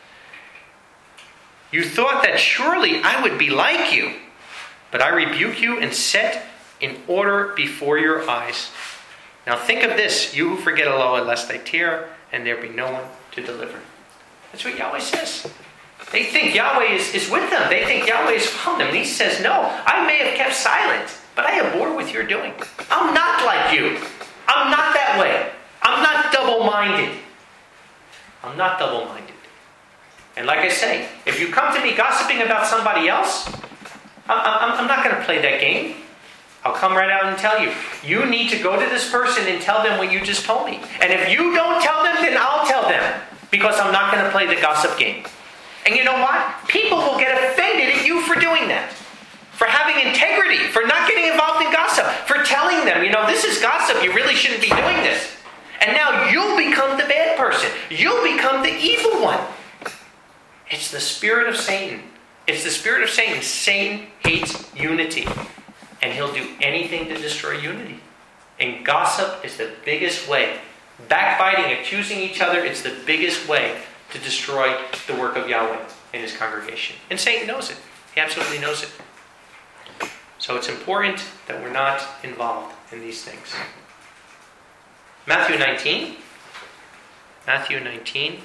You thought that surely I would be like you. But I rebuke you and set in order before your eyes. Now think of this, you who forget Allah, lest I tear and there be no one to deliver. That's what Yahweh says. They think Yahweh is with them. They think Yahweh is from them. And he says, no, I may have kept silent, but I abhor what you're doing. I'm not like you. I'm not that way. I'm not double-minded. I'm not double-minded. And like I say, if you come to me gossiping about somebody else, I'm not going to play that game. I'll come right out and tell you. You need to go to this person and tell them what you just told me. And if you don't tell them, then I'll tell them. Because I'm not going to play the gossip game. And you know what? People will get offended at you for doing that. For having integrity. For not getting involved in gossip. For telling them, this is gossip. You really shouldn't be doing this. And now you'll become the bad person. You'll become the evil one. It's the spirit of Satan. It's the spirit of Satan. Satan hates unity. And he'll do anything to destroy unity. And gossip is the biggest way. Backbiting, accusing each other, it's the biggest way to destroy the work of Yahweh in his congregation. And Satan knows it. He absolutely knows it. So it's important that we're not involved in these things. Matthew 19. Matthew 19.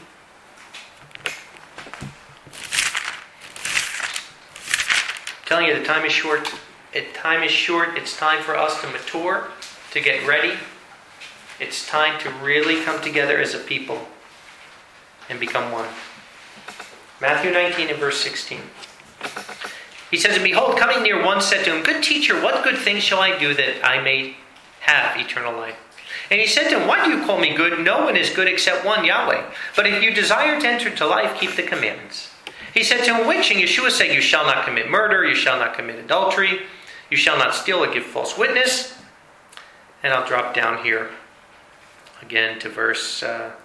I'm telling you, the time is short. Time is short. It's time for us to mature, to get ready. It's time to really come together as a people and become one. Matthew 19 and verse 16. He says, and behold, coming near, one said to him, Good teacher, what good things shall I do that I may have eternal life? And he said to him, Why do you call me good? No one is good except one, Yahweh. But if you desire to enter into life, keep the commandments. He said to him, Which? And Yeshua said, You shall not commit murder, you shall not commit adultery, you shall not steal or give false witness. And I'll drop down here again to verse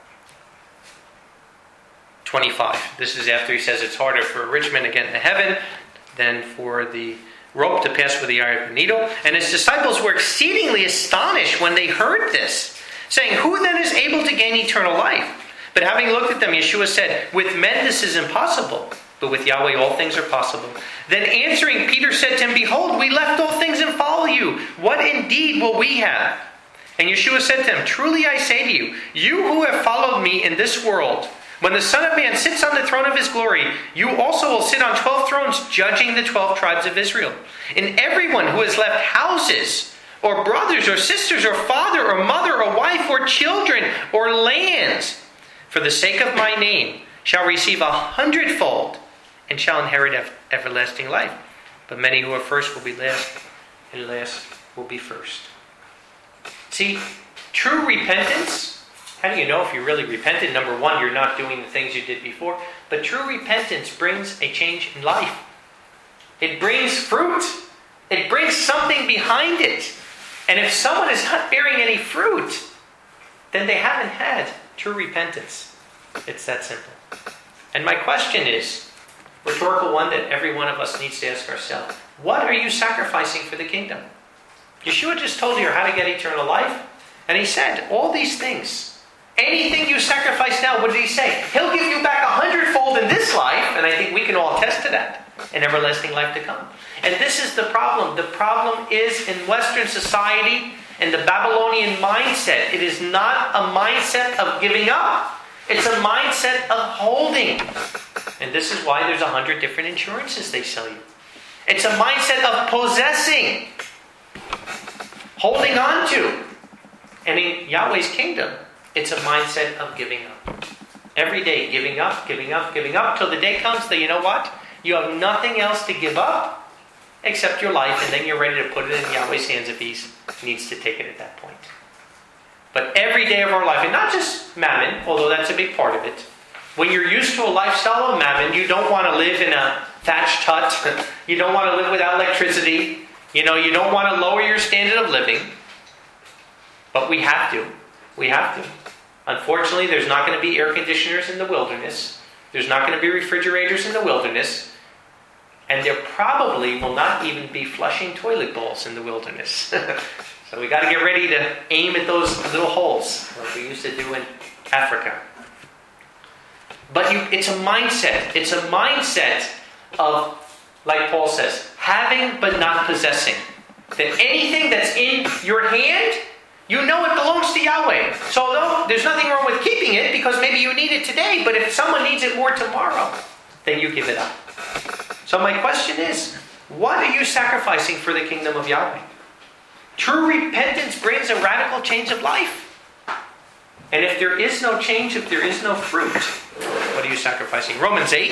25. This is after he says it's harder for a rich man to get into heaven than for the rope to pass with the eye of the needle. And his disciples were exceedingly astonished when they heard this, saying, Who then is able to gain eternal life? But having looked at them, Yeshua said, With men this is impossible, but with Yahweh all things are possible. Then answering, Peter said to him, Behold, we left all things and follow you. What indeed will we have? And Yeshua said to him, Truly I say to you, you who have followed me in this world, when the Son of Man sits on the throne of his glory, you also will sit on 12 thrones, judging the 12 tribes of Israel. And everyone who has left houses, or brothers, or sisters, or father, or mother, or wife, or children, or lands, for the sake of my name, shall receive 100-fold, and shall inherit everlasting life. But many who are first will be last, and last will be first. See, true repentance, how do you know if you really repented? Number one, you're not doing the things you did before. But true repentance brings a change in life. It brings fruit. It brings something behind it. And if someone is not bearing any fruit, then they haven't had true repentance. It's that simple. And my question is, rhetorical one that every one of us needs to ask ourselves. What are you sacrificing for the kingdom? Yeshua just told you how to get eternal life. And he said, all these things, anything you sacrifice now, what did he say? He'll give you back 100-fold in this life, and I think we can all attest to that, and everlasting life to come. And this is the problem. The problem is in Western society and the Babylonian mindset. It is not a mindset of giving up. It's a mindset of holding. And this is why there's 100 different insurances they sell you. It's a mindset of possessing. holding on to. And in Yahweh's kingdom, it's a mindset of giving up. Every day, giving up, giving up, giving up, till the day comes that, you know what? You have nothing else to give up except your life, and then you're ready to put it in Yahweh's hands if He needs to take it at that point. But every day of our life, and not just mammon, although that's a big part of it. When you're used to a lifestyle of mammon, you don't want to live in a thatched hut. You don't want to live without electricity. You don't want to lower your standard of living. But we have to. We have to. Unfortunately, there's not going to be air conditioners in the wilderness. There's not going to be refrigerators in the wilderness. And there probably will not even be flushing toilet bowls in the wilderness. So we got to get ready to aim at those little holes, like we used to do in Africa. But it's a mindset. It's a mindset of, like Paul says, having but not possessing. That anything that's in your hand, you know it belongs to Yahweh. So although there's nothing wrong with keeping it, because maybe you need it today, but if someone needs it more tomorrow, then you give it up. So my question is, what are you sacrificing for the kingdom of Yahweh? True repentance brings a radical change of life. And if there is no change, if there is no fruit, what are you sacrificing? Romans 8,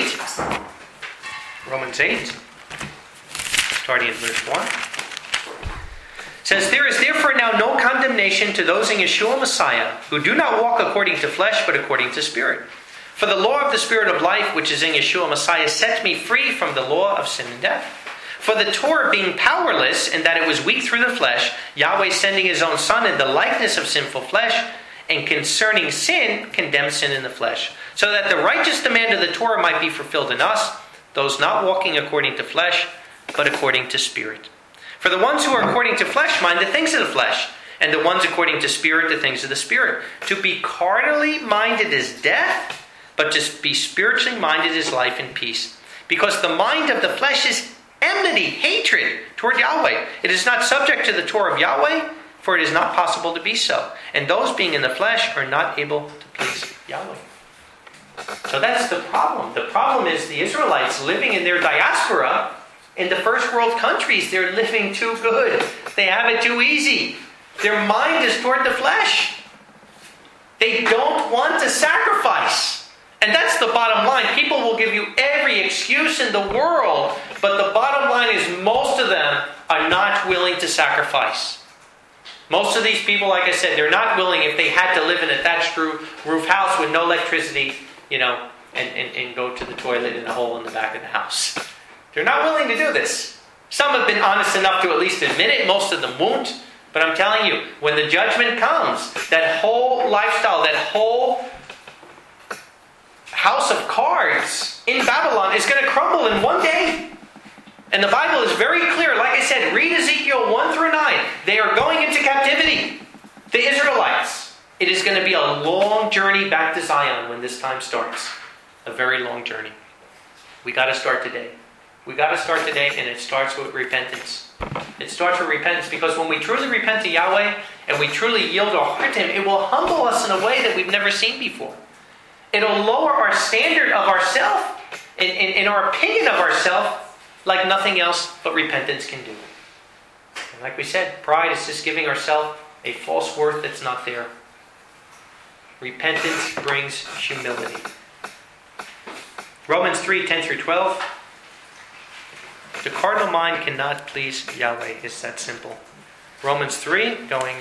starting in verse 1. Says, there is therefore now no condemnation to those in Yeshua Messiah, who do not walk according to flesh, but according to Spirit. For the law of the Spirit of life, which is in Yeshua Messiah, sets me free from the law of sin and death. For the Torah being powerless, in that it was weak through the flesh, Yahweh sending His own Son in the likeness of sinful flesh, and concerning sin, condemned sin in the flesh, so that the righteous demand of the Torah might be fulfilled in us, those not walking according to flesh, but according to Spirit. For the ones who are according to flesh mind the things of the flesh, and the ones according to Spirit the things of the Spirit. To be carnally minded is death, but to be spiritually minded is life and peace. Because the mind of the flesh is enmity, hatred toward Yahweh. It is not subject to the Torah of Yahweh, for it is not possible to be so. And those being in the flesh are not able to please Yahweh. So that's the problem. The problem is the Israelites living in their diaspora in the first world countries. They're living too good. They have it too easy. Their mind is toward the flesh. They don't want to sacrifice. And that's the bottom line. People will give you every excuse in the world, but the bottom line is most of them are not willing to sacrifice. Most of these people, like I said, they're not willing, if they had to live in a thatched roof house with no electricity, and go to the toilet in a hole in the back of the house. They're not willing to do this. Some have been honest enough to at least admit it. Most of them won't. But I'm telling you, when the judgment comes, that whole lifestyle, that whole house of cards in Babylon is going to crumble in one day. And the Bible is very clear. Like I said, read Ezekiel 1 through 9. They are going into captivity. The Israelites. It is going to be a long journey back to Zion when this time starts. A very long journey. We got to start today. We got to start today, and it starts with repentance. It starts with repentance, because when we truly repent to Yahweh and we truly yield our heart to Him, it will humble us in a way that we've never seen before. It'll lower our standard of ourselves, in our opinion of ourselves, like nothing else but repentance can do. And like we said, pride is just giving ourselves a false worth that's not there. Repentance brings humility. Romans 3, 10 through 12. The carnal mind cannot please Yahweh. It's that simple. Romans 3, going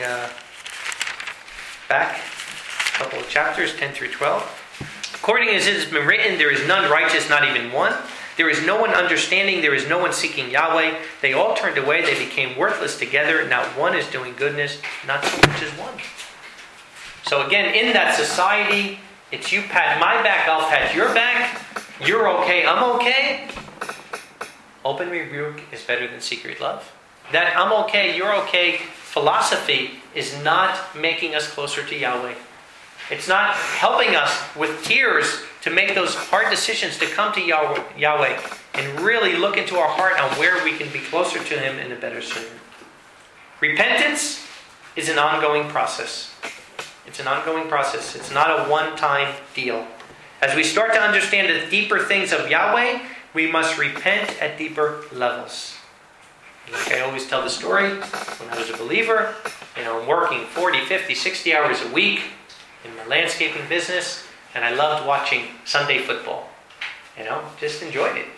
back a couple of chapters, 10 through 12. According as it has been written, there is none righteous, not even one. There is no one understanding. There is no one seeking Yahweh. They all turned away. They became worthless together. Not one is doing goodness, not so much as one. So again, in that society, it's you pat my back, I'll pat your back. You're okay, I'm okay. Open rebuke is better than secret love. That I'm okay, you're okay philosophy is not making us closer to Yahweh. It's not helping us with tears to make those hard decisions to come to Yahweh and really look into our heart on where we can be closer to Him and a better servant. Repentance is an ongoing process. It's an ongoing process. It's not a one-time deal. As we start to understand the deeper things of Yahweh, we must repent at deeper levels. Like I always tell the story, when I was a believer, I'm working 40, 50, 60 hours a week in my landscaping business, and I loved watching Sunday football. Just enjoyed it.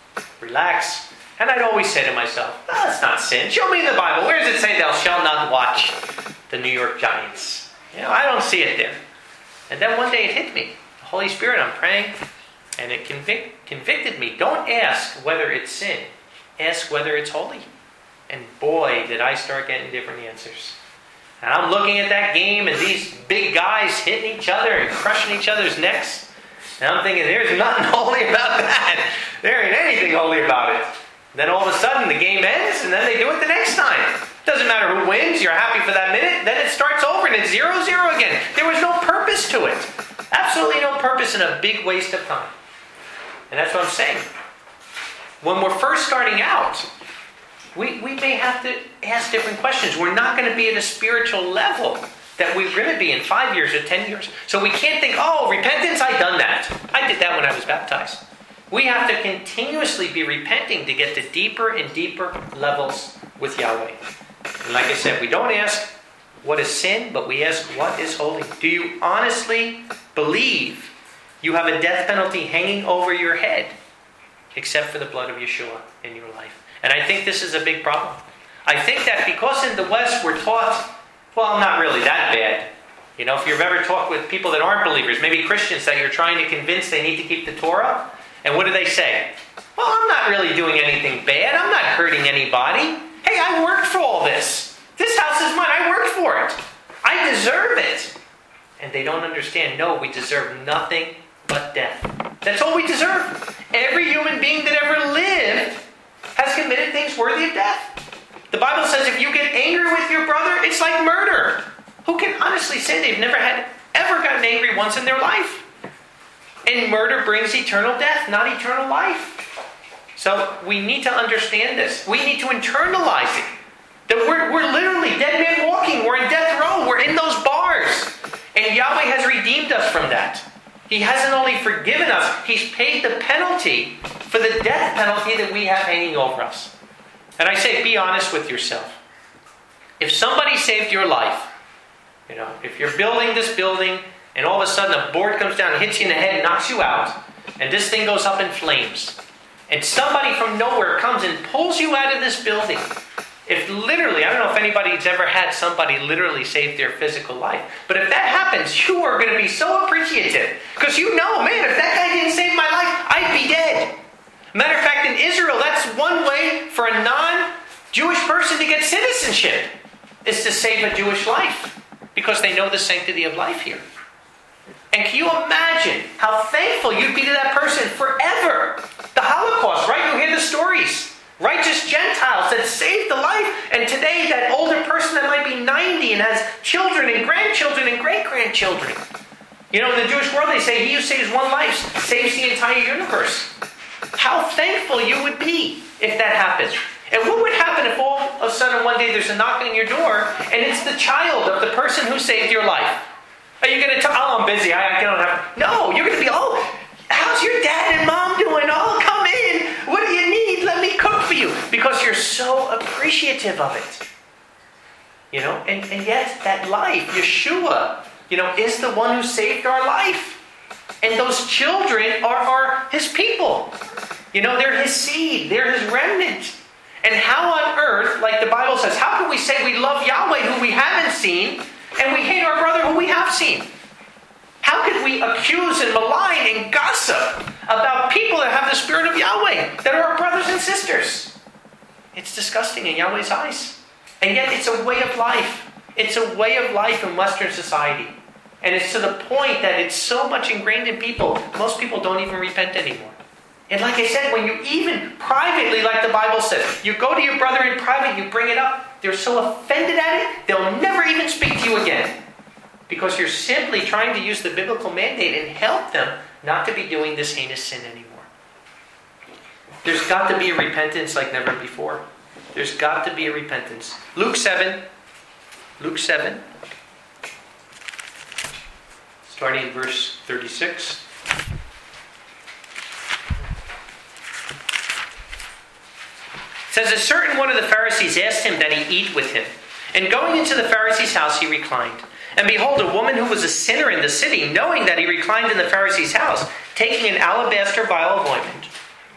Relax. And I'd always say to myself, that's not sin. Show me in the Bible. Where does it say thou shalt not watch the New York Giants? I don't see it there. And then one day it hit me. The Holy Spirit, I'm praying, and it convicted me. Don't ask whether it's sin. Ask whether it's holy. And boy, did I start getting different answers. And I'm looking at that game and these big guys hitting each other and crushing each other's necks. And I'm thinking, there's nothing holy about that. There ain't anything holy about it. Then all of a sudden the game ends and then they do it the next time. Doesn't matter who wins, you're happy for that minute, then it starts over and it's 0-0 again. There was no purpose to it. Absolutely no purpose and a big waste of time. And that's what I'm saying. When we're first starting out, we may have to ask different questions. We're not going to be at a spiritual level that we're going to be in 5 years or 10 years. So we can't think, repentance, I've done that. I did that when I was baptized. We have to continuously be repenting to get to deeper and deeper levels with Yahweh. And like I said, we don't ask what is sin, but we ask what is holy. Do you honestly believe you have a death penalty hanging over your head except for the blood of Yeshua in your life? And I think this is a big problem. I think that because in the West we're taught, well, not really that bad. If you've ever talked with people that aren't believers, maybe Christians that you're trying to convince they need to keep the Torah, and what do they say? Well, I'm not really doing anything bad. I'm not hurting anybody. Hey, I worked for all this. This house is mine. I worked for it. I deserve it. And they don't understand, no, we deserve nothing but death. That's all we deserve. Every human being that ever lived has committed things worthy of death. The Bible says if you get angry with your brother, it's like murder. Who can honestly say they've never ever gotten angry once in their life? And murder brings eternal death, not eternal life. So we need to understand this. We need to internalize it. That we're literally dead men walking. We're in death row. We're in those bars. And Yahweh has redeemed us from that. He hasn't only forgiven us, He's paid the penalty for the death penalty that we have hanging over us. And I say, be honest with yourself. If somebody saved your life, if you're building this building and all of a sudden a board comes down and hits you in the head and knocks you out, and this thing goes up in flames, and somebody from nowhere comes and pulls you out of this building, if literally, I don't know if anybody's ever had somebody literally save their physical life, but if that happens, you are going to be so appreciative. Because man, if that guy didn't save my life, I'd be dead. Matter of fact, in Israel, that's one way for a non-Jewish person to get citizenship, is to save a Jewish life, because they know the sanctity of life here. And can you imagine how thankful you'd be to that person forever? The Holocaust, right? You hear the stories. Righteous Gentiles that saved the life. And today, that older person that might be 90 and has children and grandchildren and great-grandchildren. In the Jewish world, they say, he who saves one life saves the entire universe. How thankful you would be if that happened. And what would happen if all of a sudden one day there's a knock on your door and it's the child of the person who saved your life? Are you going to tell, I'm busy, I don't have... No, you're going to be, how's your dad and mom doing? Come in. What do you need? Let me cook for you. Because you're so appreciative of it. And yet that life, Yeshua, is the one who saved our life. And those children are His people. They're His seed. They're His remnant. And how on earth, like the Bible says, how can we say we love Yahweh who we haven't seen, and we hate our brother who we have seen? How could we accuse and malign and gossip about people that have the Spirit of Yahweh, that are our brothers and sisters? It's disgusting in Yahweh's eyes. And yet it's a way of life. It's a way of life in Western society. And it's to the point that it's so much ingrained in people, most people don't even repent anymore. And like I said, when you even privately, like the Bible says, you go to your brother in private, you bring it up, they're so offended at it, they'll never even speak to you again. Because you're simply trying to use the biblical mandate and help them not to be doing this heinous sin anymore. There's got to be a repentance like never before. There's got to be a repentance. Luke 7, starting in verse 36. It says, a certain one of the Pharisees asked him that he eat with him. And going into the Pharisee's house, he reclined. And behold, a woman who was a sinner in the city, knowing that he reclined in the Pharisee's house, taking an alabaster vial of ointment,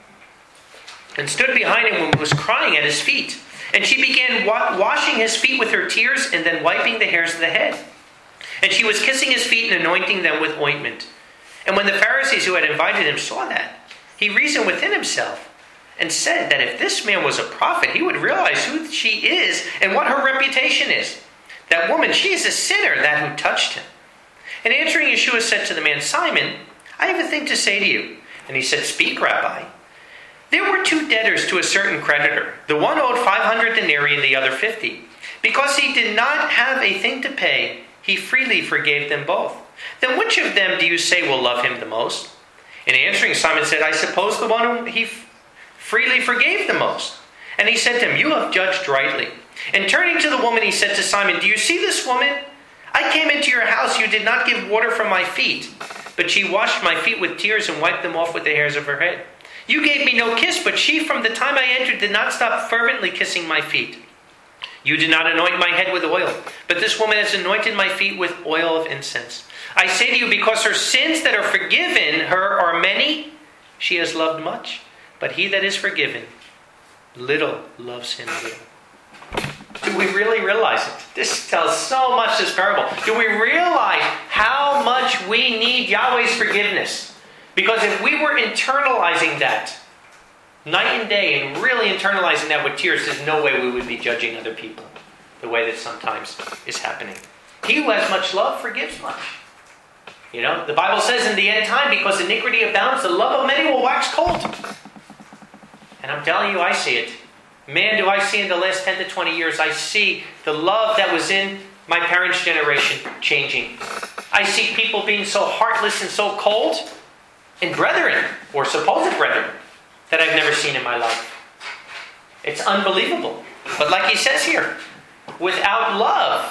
and stood behind him and was crying at his feet. And she began washing his feet with her tears, and then wiping the hairs of the head. And she was kissing his feet and anointing them with ointment. And when the Pharisees who had invited him saw that, he reasoned within himself, and said that if this man was a prophet, he would realize who she is and what her reputation is. That woman, she is a sinner, that who touched him. And answering, Yeshua said to the man, Simon, I have a thing to say to you. And he said, Speak, Rabbi. There were 2 debtors to a certain creditor. The one owed 500 denarii and the other 50. Because he did not have a thing to pay, he freely forgave them both. Then which of them do you say will love him the most? And answering, Simon said, I suppose the one whom he freely forgave the most. And he said to him, You have judged rightly. And turning to the woman, he said to Simon, Do you see this woman? I came into your house. You did not give water for my feet, but she washed my feet with tears and wiped them off with the hairs of her head. You gave me no kiss, but she from the time I entered did not stop fervently kissing my feet. You did not anoint my head with oil, but this woman has anointed my feet with oil of incense. I say to you, because her sins that are forgiven her are many, she has loved much. But he that is forgiven little loves him little. Do we really realize it? This tells so much, this parable. Do we realize how much we need Yahweh's forgiveness? Because if we were internalizing that night and day and really internalizing that with tears, there's no way we would be judging other people the way that sometimes is happening. He who has much love forgives much. You know, the Bible says in the end time, because iniquity abounds, the love of many will wax cold. And I'm telling you, I see it. Man, do I see in the last 10 to 20 years, I see the love that was in my parents' generation changing. I see people being so heartless and so cold, and brethren, or supposed brethren, that I've never seen in my life. It's unbelievable. But like he says here, without love,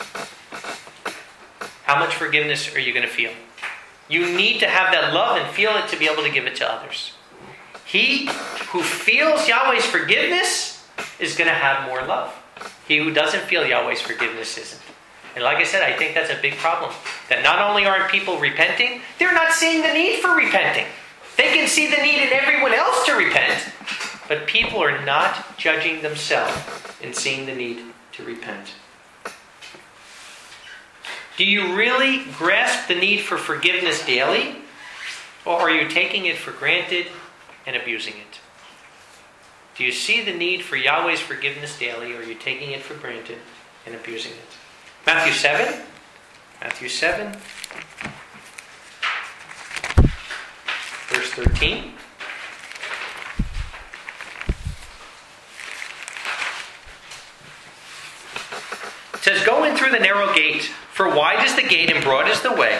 how much forgiveness are you going to feel? You need to have that love and feel it to be able to give it to others. He who feels Yahweh's forgiveness is going to have more love. He who doesn't feel Yahweh's forgiveness isn't. And like I said, I think that's a big problem. That not only aren't people repenting, they're not seeing the need for repenting. They can see the need in everyone else to repent, but people are not judging themselves and seeing the need to repent. Do you really grasp the need for forgiveness daily? Or are you taking it for granted and abusing it? Do you see the need for Yahweh's forgiveness daily, or are you taking it for granted and abusing it? Matthew 7. Matthew 7. Verse 13. It says, Go in through the narrow gate, for wide is the gate and broad is the way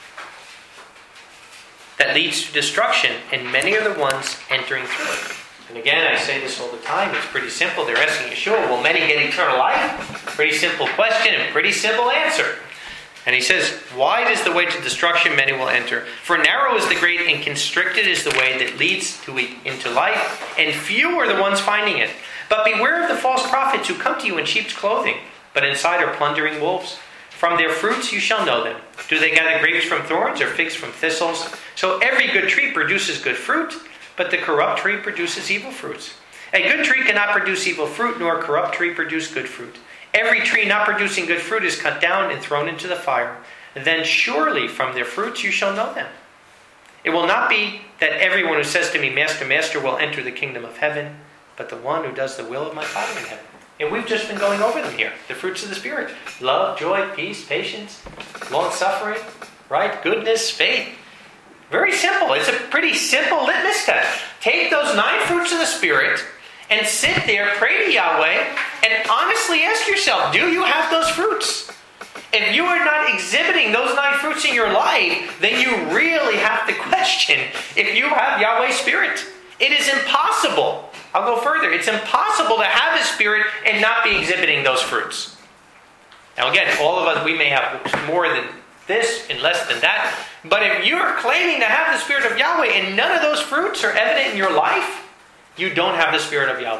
that leads to destruction, and many are the ones entering through it. And again, I say this all the time, it's pretty simple. They're asking Yeshua, will many get eternal life? Pretty simple question and pretty simple answer. And he says, wide is the way to destruction, many will enter. For narrow is the gate and constricted is the way that leads into life, and few are the ones finding it. But beware of the false prophets who come to you in sheep's clothing, but inside are plundering wolves. From their fruits you shall know them. Do they gather grapes from thorns or figs from thistles? So every good tree produces good fruit, but the corrupt tree produces evil fruits. A good tree cannot produce evil fruit, nor a corrupt tree produce good fruit. Every tree not producing good fruit is cut down and thrown into the fire. Then surely from their fruits you shall know them. It will not be that everyone who says to me, Master, Master, will enter the kingdom of heaven, but the one who does the will of my Father in heaven. And we've just been going over them here. The fruits of the Spirit. Love, joy, peace, patience, long-suffering, right? Goodness, faith. Very simple. It's a pretty simple litmus test. Take those 9 fruits of the Spirit and sit there, pray to Yahweh, and honestly ask yourself, do you have those fruits? If you are not exhibiting those 9 fruits in your life, then you really have to question if you have Yahweh's Spirit. It is impossible. I'll go further. It's impossible to have His Spirit and not be exhibiting those fruits. Now again, all of us, we may have more than this and less than that. But if you're claiming to have the Spirit of Yahweh and none of those fruits are evident in your life, you don't have the Spirit of Yahweh.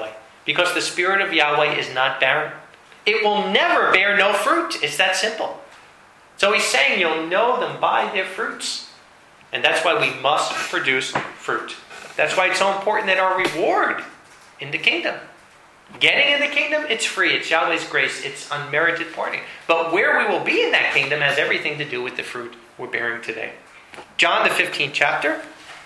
Because the Spirit of Yahweh is not barren. It will never bear no fruit. It's that simple. So he's saying you'll know them by their fruits. And that's why we must produce fruit. That's why it's so important that our reward in the kingdom. Getting in the kingdom, it's free. It's Yahweh's grace. It's unmerited pardon. But where we will be in that kingdom has everything to do with the fruit we're bearing today. John, the 15th chapter.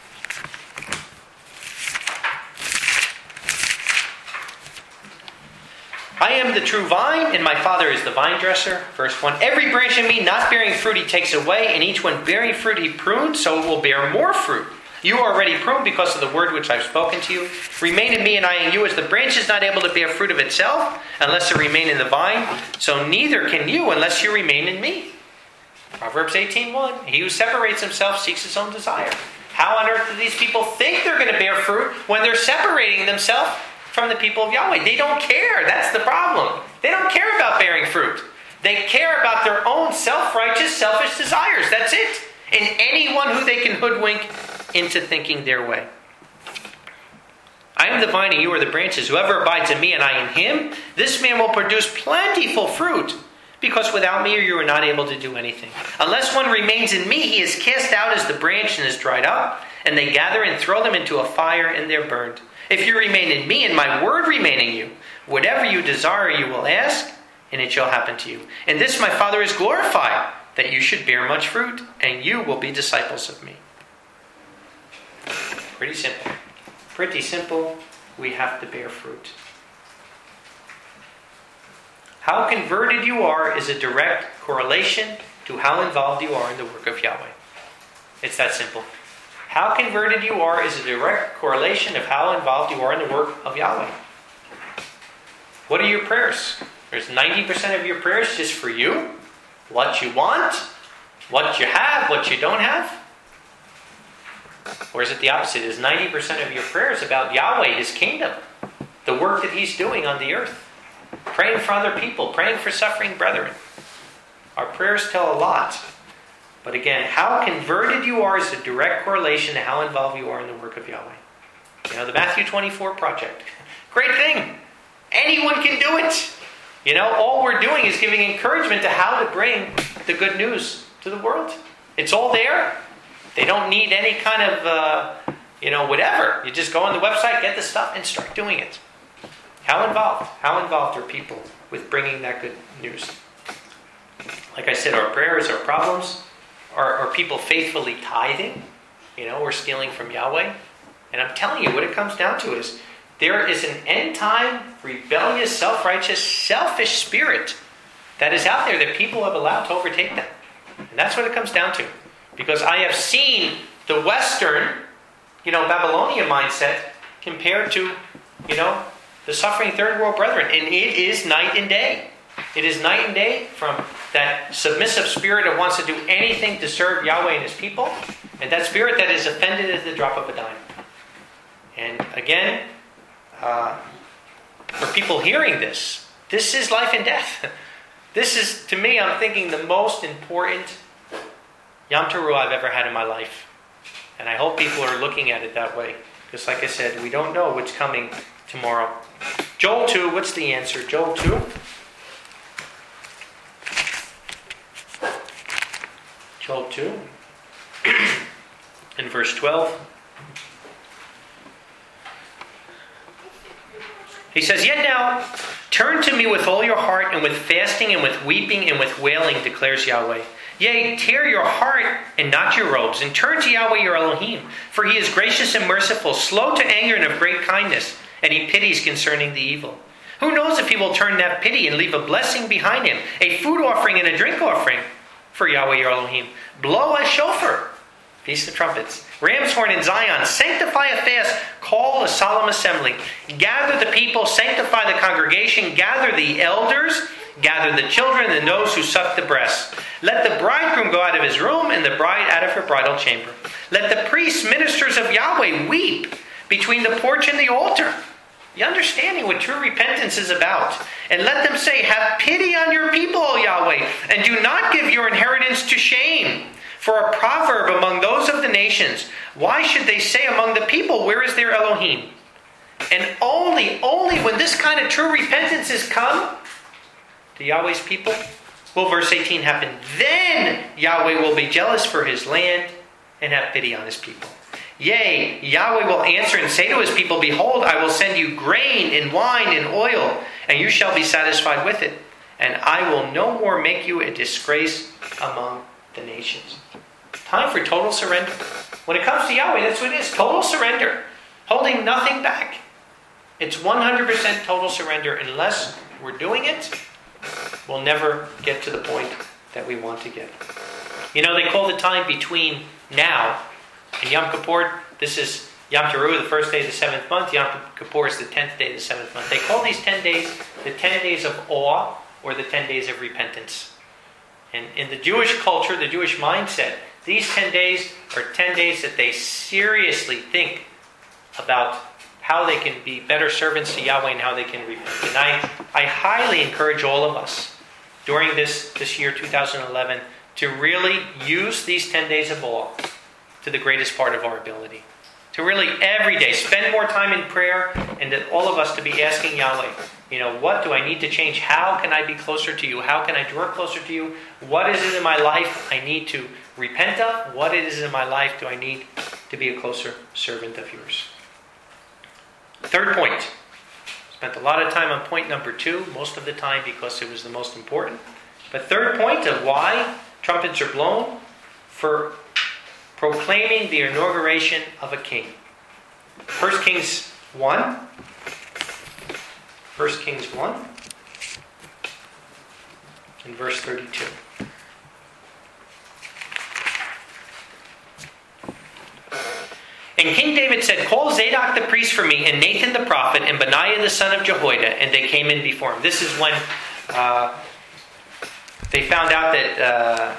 I am the true vine, and my Father is the vine dresser. Verse 1. Every branch in me not bearing fruit he takes away, and each one bearing fruit he prunes, so it will bear more fruit. You are already pruned because of the word which I've spoken to you. Remain in me and I in you, as the branch is not able to bear fruit of itself unless it remain in the vine, so neither can you unless you remain in me. Proverbs 18:1. He who separates himself seeks his own desire. How on earth do these people think they're going to bear fruit when they're separating themselves from the people of Yahweh? They don't care. That's the problem. They don't care about bearing fruit. They care about their own self-righteous, selfish desires. That's it. And anyone who they can hoodwink into thinking their way. I am the vine and you are the branches. Whoever abides in me and I in him, this man will produce plentiful fruit. Because without me you are not able to do anything. Unless one remains in me, he is cast out as the branch and is dried up. And they gather and throw them into a fire and they're burned. If you remain in me and my word remain in you, whatever you desire you will ask, and it shall happen to you. And this my Father is glorified, that you should bear much fruit, and you will be disciples of me. Pretty simple. Pretty simple. We have to bear fruit. How converted you are is a direct correlation to how involved you are in the work of Yahweh. It's that simple. How converted you are is a direct correlation of how involved you are in the work of Yahweh. What are your prayers? There's 90% of your prayers just for you, what you want, what you have, what you don't have. Or is it the opposite? Is 90% of your prayers about Yahweh, His kingdom, the work that He's doing on the earth? Praying for other people, praying for suffering brethren. Our prayers tell a lot. But again, how converted you are is a direct correlation to how involved you are in the work of Yahweh. You know, the Matthew 24 project. Great thing. Anyone can do it. You know, all we're doing is giving encouragement to how to bring the good news to the world. It's all there. They don't need any kind of, whatever. You just go on the website, get the stuff, and start doing it. How involved are people with bringing that good news? Like I said, our prayers, our problems, are people faithfully tithing? Or stealing from Yahweh? And I'm telling you, what it comes down to is there is an end-time, rebellious, self-righteous, selfish spirit that is out there that people have allowed to overtake them. And that's what it comes down to. Because I have seen the Western, Babylonian mindset compared to, the suffering third world brethren. And it is night and day. It is night and day from that submissive spirit that wants to do anything to serve Yahweh and His people, and that spirit that is offended at the drop of a dime. And again, for people hearing this is life and death. This is, to me, I'm thinking the most important Yom Teruah I've ever had in my life. And I hope people are looking at it that way. Because like I said, we don't know what's coming tomorrow. Joel 2, what's the answer? Joel 2? Joel 2, in verse 12. He says, "Yet now, turn to me with all your heart, and with fasting, and with weeping, and with wailing, declares Yahweh. Yea, tear your heart, and not your robes, and turn to Yahweh your Elohim. For He is gracious and merciful, slow to anger, and of great kindness, and He pities concerning the evil. Who knows if He will turn that pity and leave a blessing behind Him, a food offering and a drink offering for Yahweh your Elohim. Blow a shofar," Feast of Trumpets, "ram's horn in Zion, sanctify a fast, call a solemn assembly. Gather the people, sanctify the congregation, gather the elders, gather the children and those who suck the breast. Let the bridegroom go out of his room and the bride out of her bridal chamber. Let the priests, ministers of Yahweh, weep between the porch and the altar." You understanding what true repentance is about. "And let them say, have pity on your people, O Yahweh, and do not give your inheritance to shame. For a proverb among those of the nations, why should they say among the people, where is their Elohim? And only when this kind of true repentance has come to Yahweh's people, will verse 18 happen. Then Yahweh will be jealous for his land and have pity on his people. Yea, Yahweh will answer and say to his people, behold, I will send you grain and wine and oil, and you shall be satisfied with it. And I will no more make you a disgrace among the nations. Time for total surrender. When it comes to Yahweh, that's what it is. Total surrender. Holding nothing back. It's 100% total surrender. Unless we're doing it, we'll never get to the point that we want to get. You know, they call the time between now and Yom Kippur. This is Yom Teruah, the first day of the 7th month. Yom Kippur is the 10th day of the 7th month. They call these 10 days the 10 days of awe or the 10 days of repentance. And in the Jewish culture, the Jewish mindset, these 10 days are 10 days that they seriously think about how they can be better servants to Yahweh and how they can repent. And I highly encourage all of us during this year, 2011, to really use these 10 days of awe to the greatest part of our ability. To really every day spend more time in prayer, and that all of us to be asking Yahweh, what do I need to change? How can I be closer to you? How can I draw closer to you? What is it in my life I need to repent of? What is it in my life do I need to be a closer servant of yours? Third point. Spent a lot of time on point number 2, most of the time because it was the most important. But third point of why trumpets are blown, for proclaiming the inauguration of a king. 1 Kings 1. 1 Kings 1. In verse 32. And King David said, call Zadok the priest for me, and Nathan the prophet, and Benaiah the son of Jehoiada. And they came in before him. This is when they found out that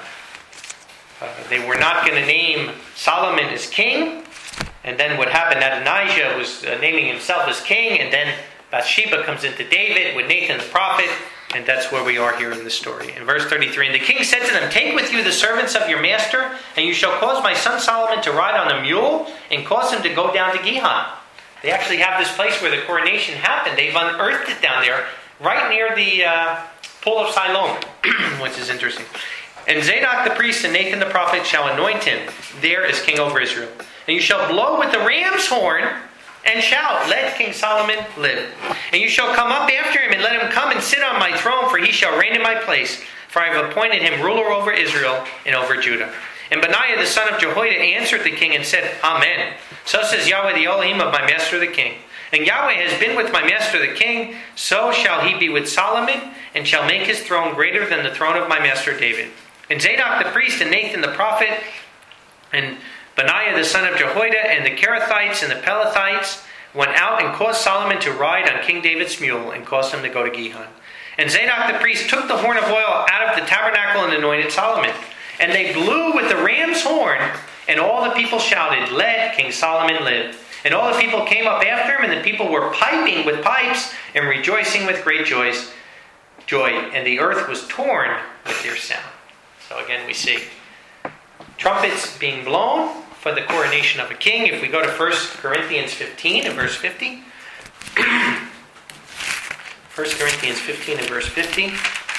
they were not going to name Solomon as king. And then what happened, Adonijah was naming himself as king. And then Bathsheba comes into David with Nathan the prophet. And that's where we are here in the story. In verse 33, and the king said to them, take with you the servants of your master, and you shall cause my son Solomon to ride on a mule, and cause him to go down to Gihon. They actually have this place where the coronation happened. They've unearthed it down there, right near the pool of Siloam, which is interesting. And Zadok the priest and Nathan the prophet shall anoint him there as king over Israel. And you shall blow with the ram's horn, and shout, let King Solomon live. And you shall come up after him, and let him come and sit on my throne, for he shall reign in my place. For I have appointed him ruler over Israel and over Judah. And Benaiah the son of Jehoiada answered the king and said, Amen. So says Yahweh the Elohim of my master the king. And Yahweh has been with my master the king, so shall he be with Solomon, and shall make his throne greater than the throne of my master David. And Zadok the priest and Nathan the prophet, and Benaiah the son of Jehoiada, and the Kerethites and the Pelethites went out and caused Solomon to ride on King David's mule, and caused him to go to Gihon. And Zadok the priest took the horn of oil out of the tabernacle and anointed Solomon. And they blew with the ram's horn, and all the people shouted, let King Solomon live. And all the people came up after him, and the people were piping with pipes and rejoicing with great joy. And the earth was torn with their sound. So again we see trumpets being blown for the coronation of a king. If we go to 1 Corinthians 15 and verse 50. 1 Corinthians 15 and verse 50.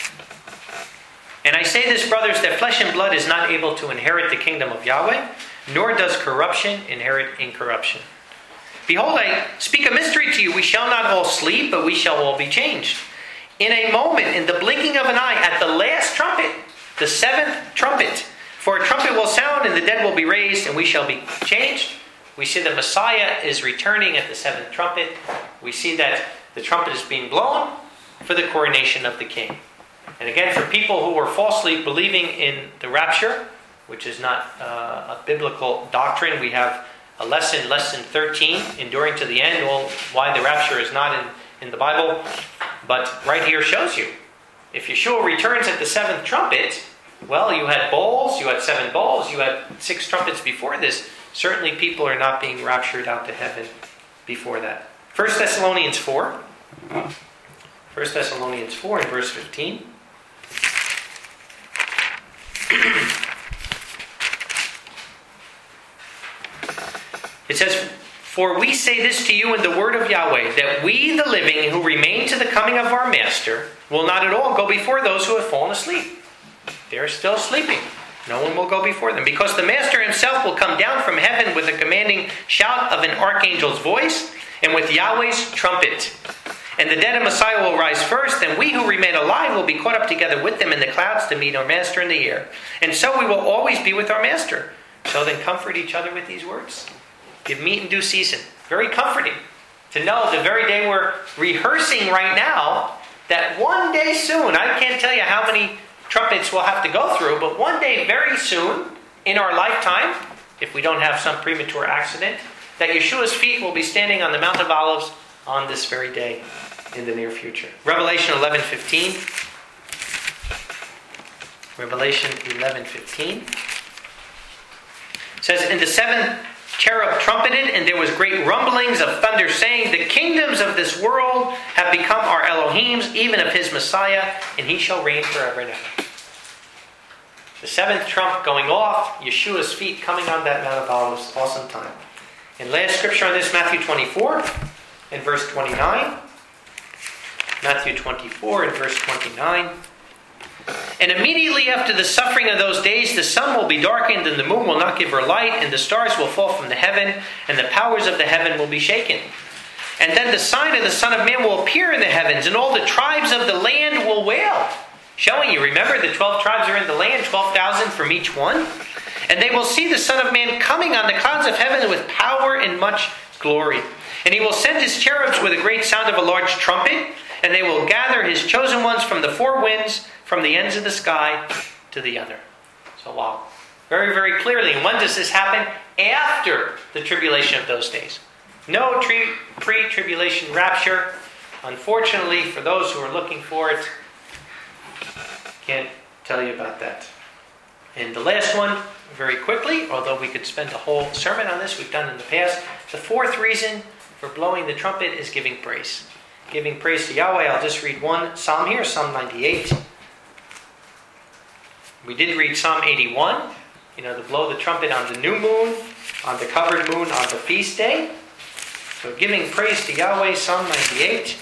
And I say this, brothers, that flesh and blood is not able to inherit the kingdom of Yahweh, nor does corruption inherit incorruption. Behold, I speak a mystery to you. We shall not all sleep, but we shall all be changed. In a moment, in the blinking of an eye, at the last trumpet, the 7th trumpet. For a trumpet will sound, and the dead will be raised, and we shall be changed. We see that Messiah is returning at the 7th trumpet. We see that the trumpet is being blown for the coronation of the king. And again, for people who were falsely believing in the rapture, which is not a biblical doctrine, we have a lesson 13, enduring to the end, why the rapture is not in the Bible. But right here shows you, if Yeshua returns at the 7th trumpet, well, you had bowls, you had 7 bowls, you had 6 trumpets before this. Certainly people are not being raptured out to heaven before that. 1 Thessalonians 4. 1 Thessalonians 4 and verse 15. It says, For we say this to you in the word of Yahweh, that we, the living, who remain to the coming of our Master, will not at all go before those who have fallen asleep. They are still sleeping. No one will go before them, because the Master himself will come down from heaven with a commanding shout of an archangel's voice, and with Yahweh's trumpet. And the dead of Messiah will rise first, and we who remain alive will be caught up together with them in the clouds to meet our Master in the air. And so we will always be with our Master. So then comfort each other with these words. Give meat in due season. Very comforting to know the very day we're rehearsing right now, that one day soon, I can't tell you how many trumpets we'll have to go through, but one day very soon in our lifetime, if we don't have some premature accident, that Yeshua's feet will be standing on the Mount of Olives on this very day in the near future. Revelation 11:15. Revelation 11:15 says, "And the seventh cherub trumpeted, and there was great rumblings of thunder, saying, the kingdoms of this world have become our Elohims, even of his Messiah, and he shall reign forever and ever." The seventh trump going off, Yeshua's feet coming on that Mount of Olives, awesome time. And last scripture on this, Matthew 24 and verse 29. Matthew 24 and verse 29. "And immediately after the suffering of those days, the sun will be darkened, and the moon will not give her light, and the stars will fall from the heaven, and the powers of the heaven will be shaken. And then the sign of the Son of Man will appear in the heavens, and all the tribes of the land will wail." Showing you, remember, the 12 tribes are in the land, 12,000 from each one. "And they will see the Son of Man coming on the clouds of heaven with power and much glory. And he will send his cherubs with a great sound of a large trumpet, and they will gather his chosen ones from the four winds, from the ends of the sky to the other." So wow. Very, very clearly. And when does this happen? After the tribulation of those days. No pre-tribulation rapture. Unfortunately, for those who are looking for it, can't tell you about that. And the last one, very quickly, although we could spend a whole sermon on this, we've done in the past. The fourth reason for blowing the trumpet is giving praise. Giving praise to Yahweh. I'll just read one psalm here, Psalm 98. We did read Psalm 81, to blow the trumpet on the new moon, on the covered moon, on the feast day. So giving praise to Yahweh, Psalm 98.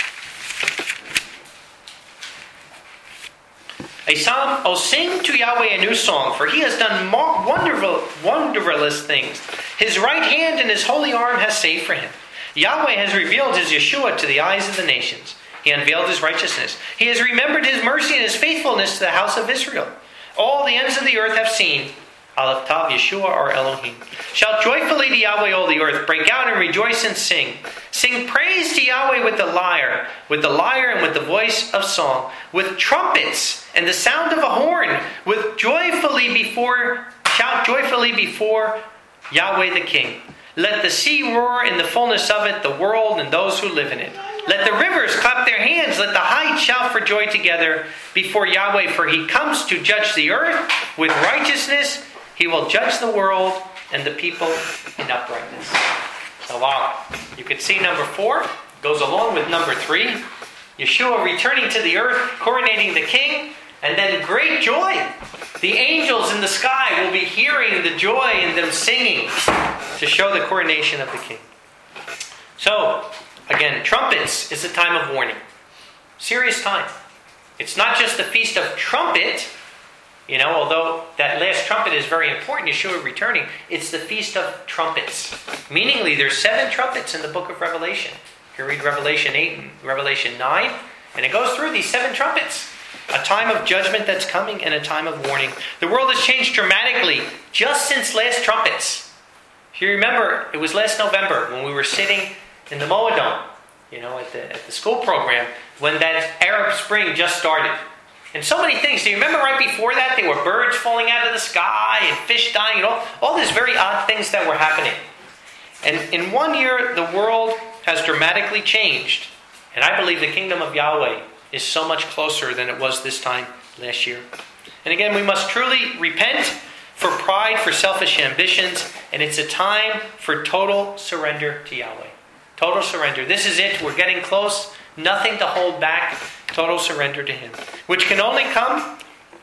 A psalm, "Oh, sing to Yahweh a new song, for he has done wondrous things. His right hand and his holy arm has saved for him. Yahweh has revealed his Yeshua to the eyes of the nations. He unveiled his righteousness. He has remembered his mercy and his faithfulness to the house of Israel. All the ends of the earth have seen. Aleph Tav, Yeshua our Elohim. Shout joyfully to Yahweh, all the earth. Break out and rejoice and sing. Sing praise to Yahweh with the lyre and with the voice of song, with trumpets and the sound of a horn, shout joyfully before Yahweh the King. Let the sea roar in the fullness of it, the world and those who live in it. Let the rivers clap their hands. Let the heights shout for joy together before Yahweh, for he comes to judge the earth with righteousness. He will judge the world and the people in uprightness." So wow. You could see number 4 goes along with number 3. Yeshua returning to the earth, coronating the king, and then great joy. The angels in the sky will be hearing the joy and them singing to show the coronation of the king. So, again, trumpets is a time of warning. Serious time. It's not just the Feast of Trumpet, although that last trumpet is very important, Yeshua returning. It's the Feast of Trumpets. Meaningly, there's 7 trumpets in the book of Revelation. You read Revelation 8 and Revelation 9, and it goes through these 7 trumpets. A time of judgment that's coming and a time of warning. The world has changed dramatically just since last trumpets. If you remember, it was last November when we were sitting in the Moadome, at the school program, when that Arab Spring just started. And so many things. Do you remember right before that, there were birds falling out of the sky and fish dying and all these very odd things that were happening. And in 1 year, the world has dramatically changed. And I believe the kingdom of Yahweh is so much closer than it was this time last year. And again, we must truly repent for pride, for selfish ambitions, and it's a time for total surrender to Yahweh. Total surrender. This is it. We're getting close. Nothing to hold back. Total surrender to Him. Which can only come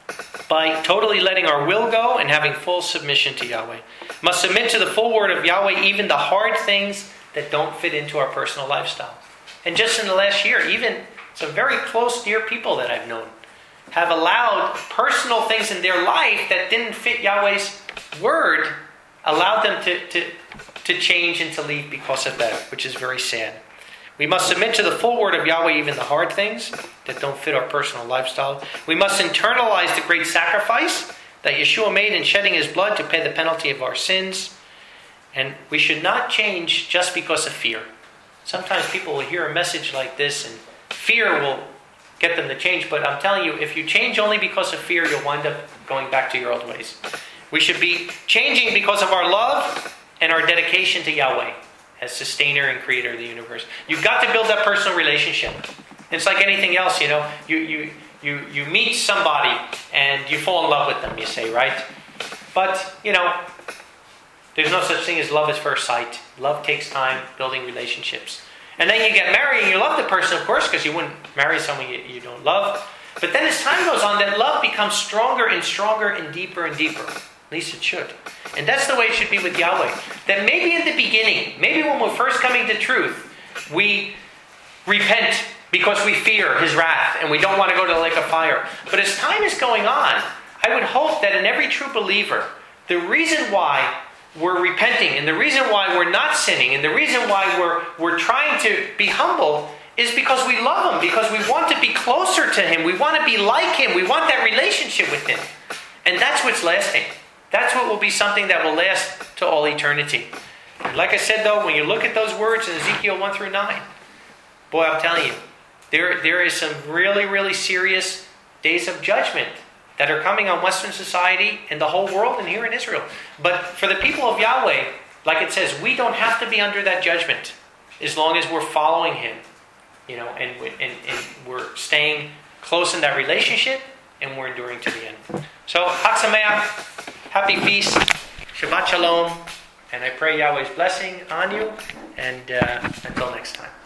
by totally letting our will go and having full submission to Yahweh. Must submit to the full word of Yahweh, even the hard things that don't fit into our personal lifestyle. And just in the last year, even some very close, dear people that I've known have allowed personal things in their life that didn't fit Yahweh's word, allowed them to change and to leave because of that, which is very sad. We must submit to the full word of Yahweh, even the hard things that don't fit our personal lifestyle. We must internalize the great sacrifice that Yeshua made in shedding his blood to pay the penalty of our sins. And we should not change just because of fear. Sometimes people will hear a message like this and fear will get them to change. But I'm telling you, if you change only because of fear, you'll wind up going back to your old ways. We should be changing because of our love and our dedication to Yahweh as sustainer and creator of the universe. You've got to build that personal relationship. It's like anything else, you know. You meet somebody and you fall in love with them, you say, right? But, you know, there's no such thing as love at first sight. Love takes time, building relationships. And then you get married and you love the person, of course, because you wouldn't marry someone you don't love. But then as time goes on, that love becomes stronger and stronger and deeper. At least it should. And that's the way it should be with Yahweh. That maybe in the beginning, maybe when we're first coming to truth, we repent because we fear his wrath and we don't want to go to the lake of fire. But as time is going on, I would hope that in every true believer, the reason why we're repenting and the reason why we're not sinning and the reason why we're trying to be humble is because we love him, because we want to be closer to him. We want to be like him. We want that relationship with him. And that's what's lasting. That's what will be something that will last to all eternity. And like I said, though, when you look at those words in Ezekiel 1 through 9, boy, I'm telling you, there is some really, really serious days of judgment that are coming on Western society and the whole world and here in Israel. But for the people of Yahweh, like it says, we don't have to be under that judgment as long as we're following him, you know, and we're staying close in that relationship and we're enduring to the end. So, Chag Sameach, happy feast, Shabbat Shalom, and I pray Yahweh's blessing on you, and until next time.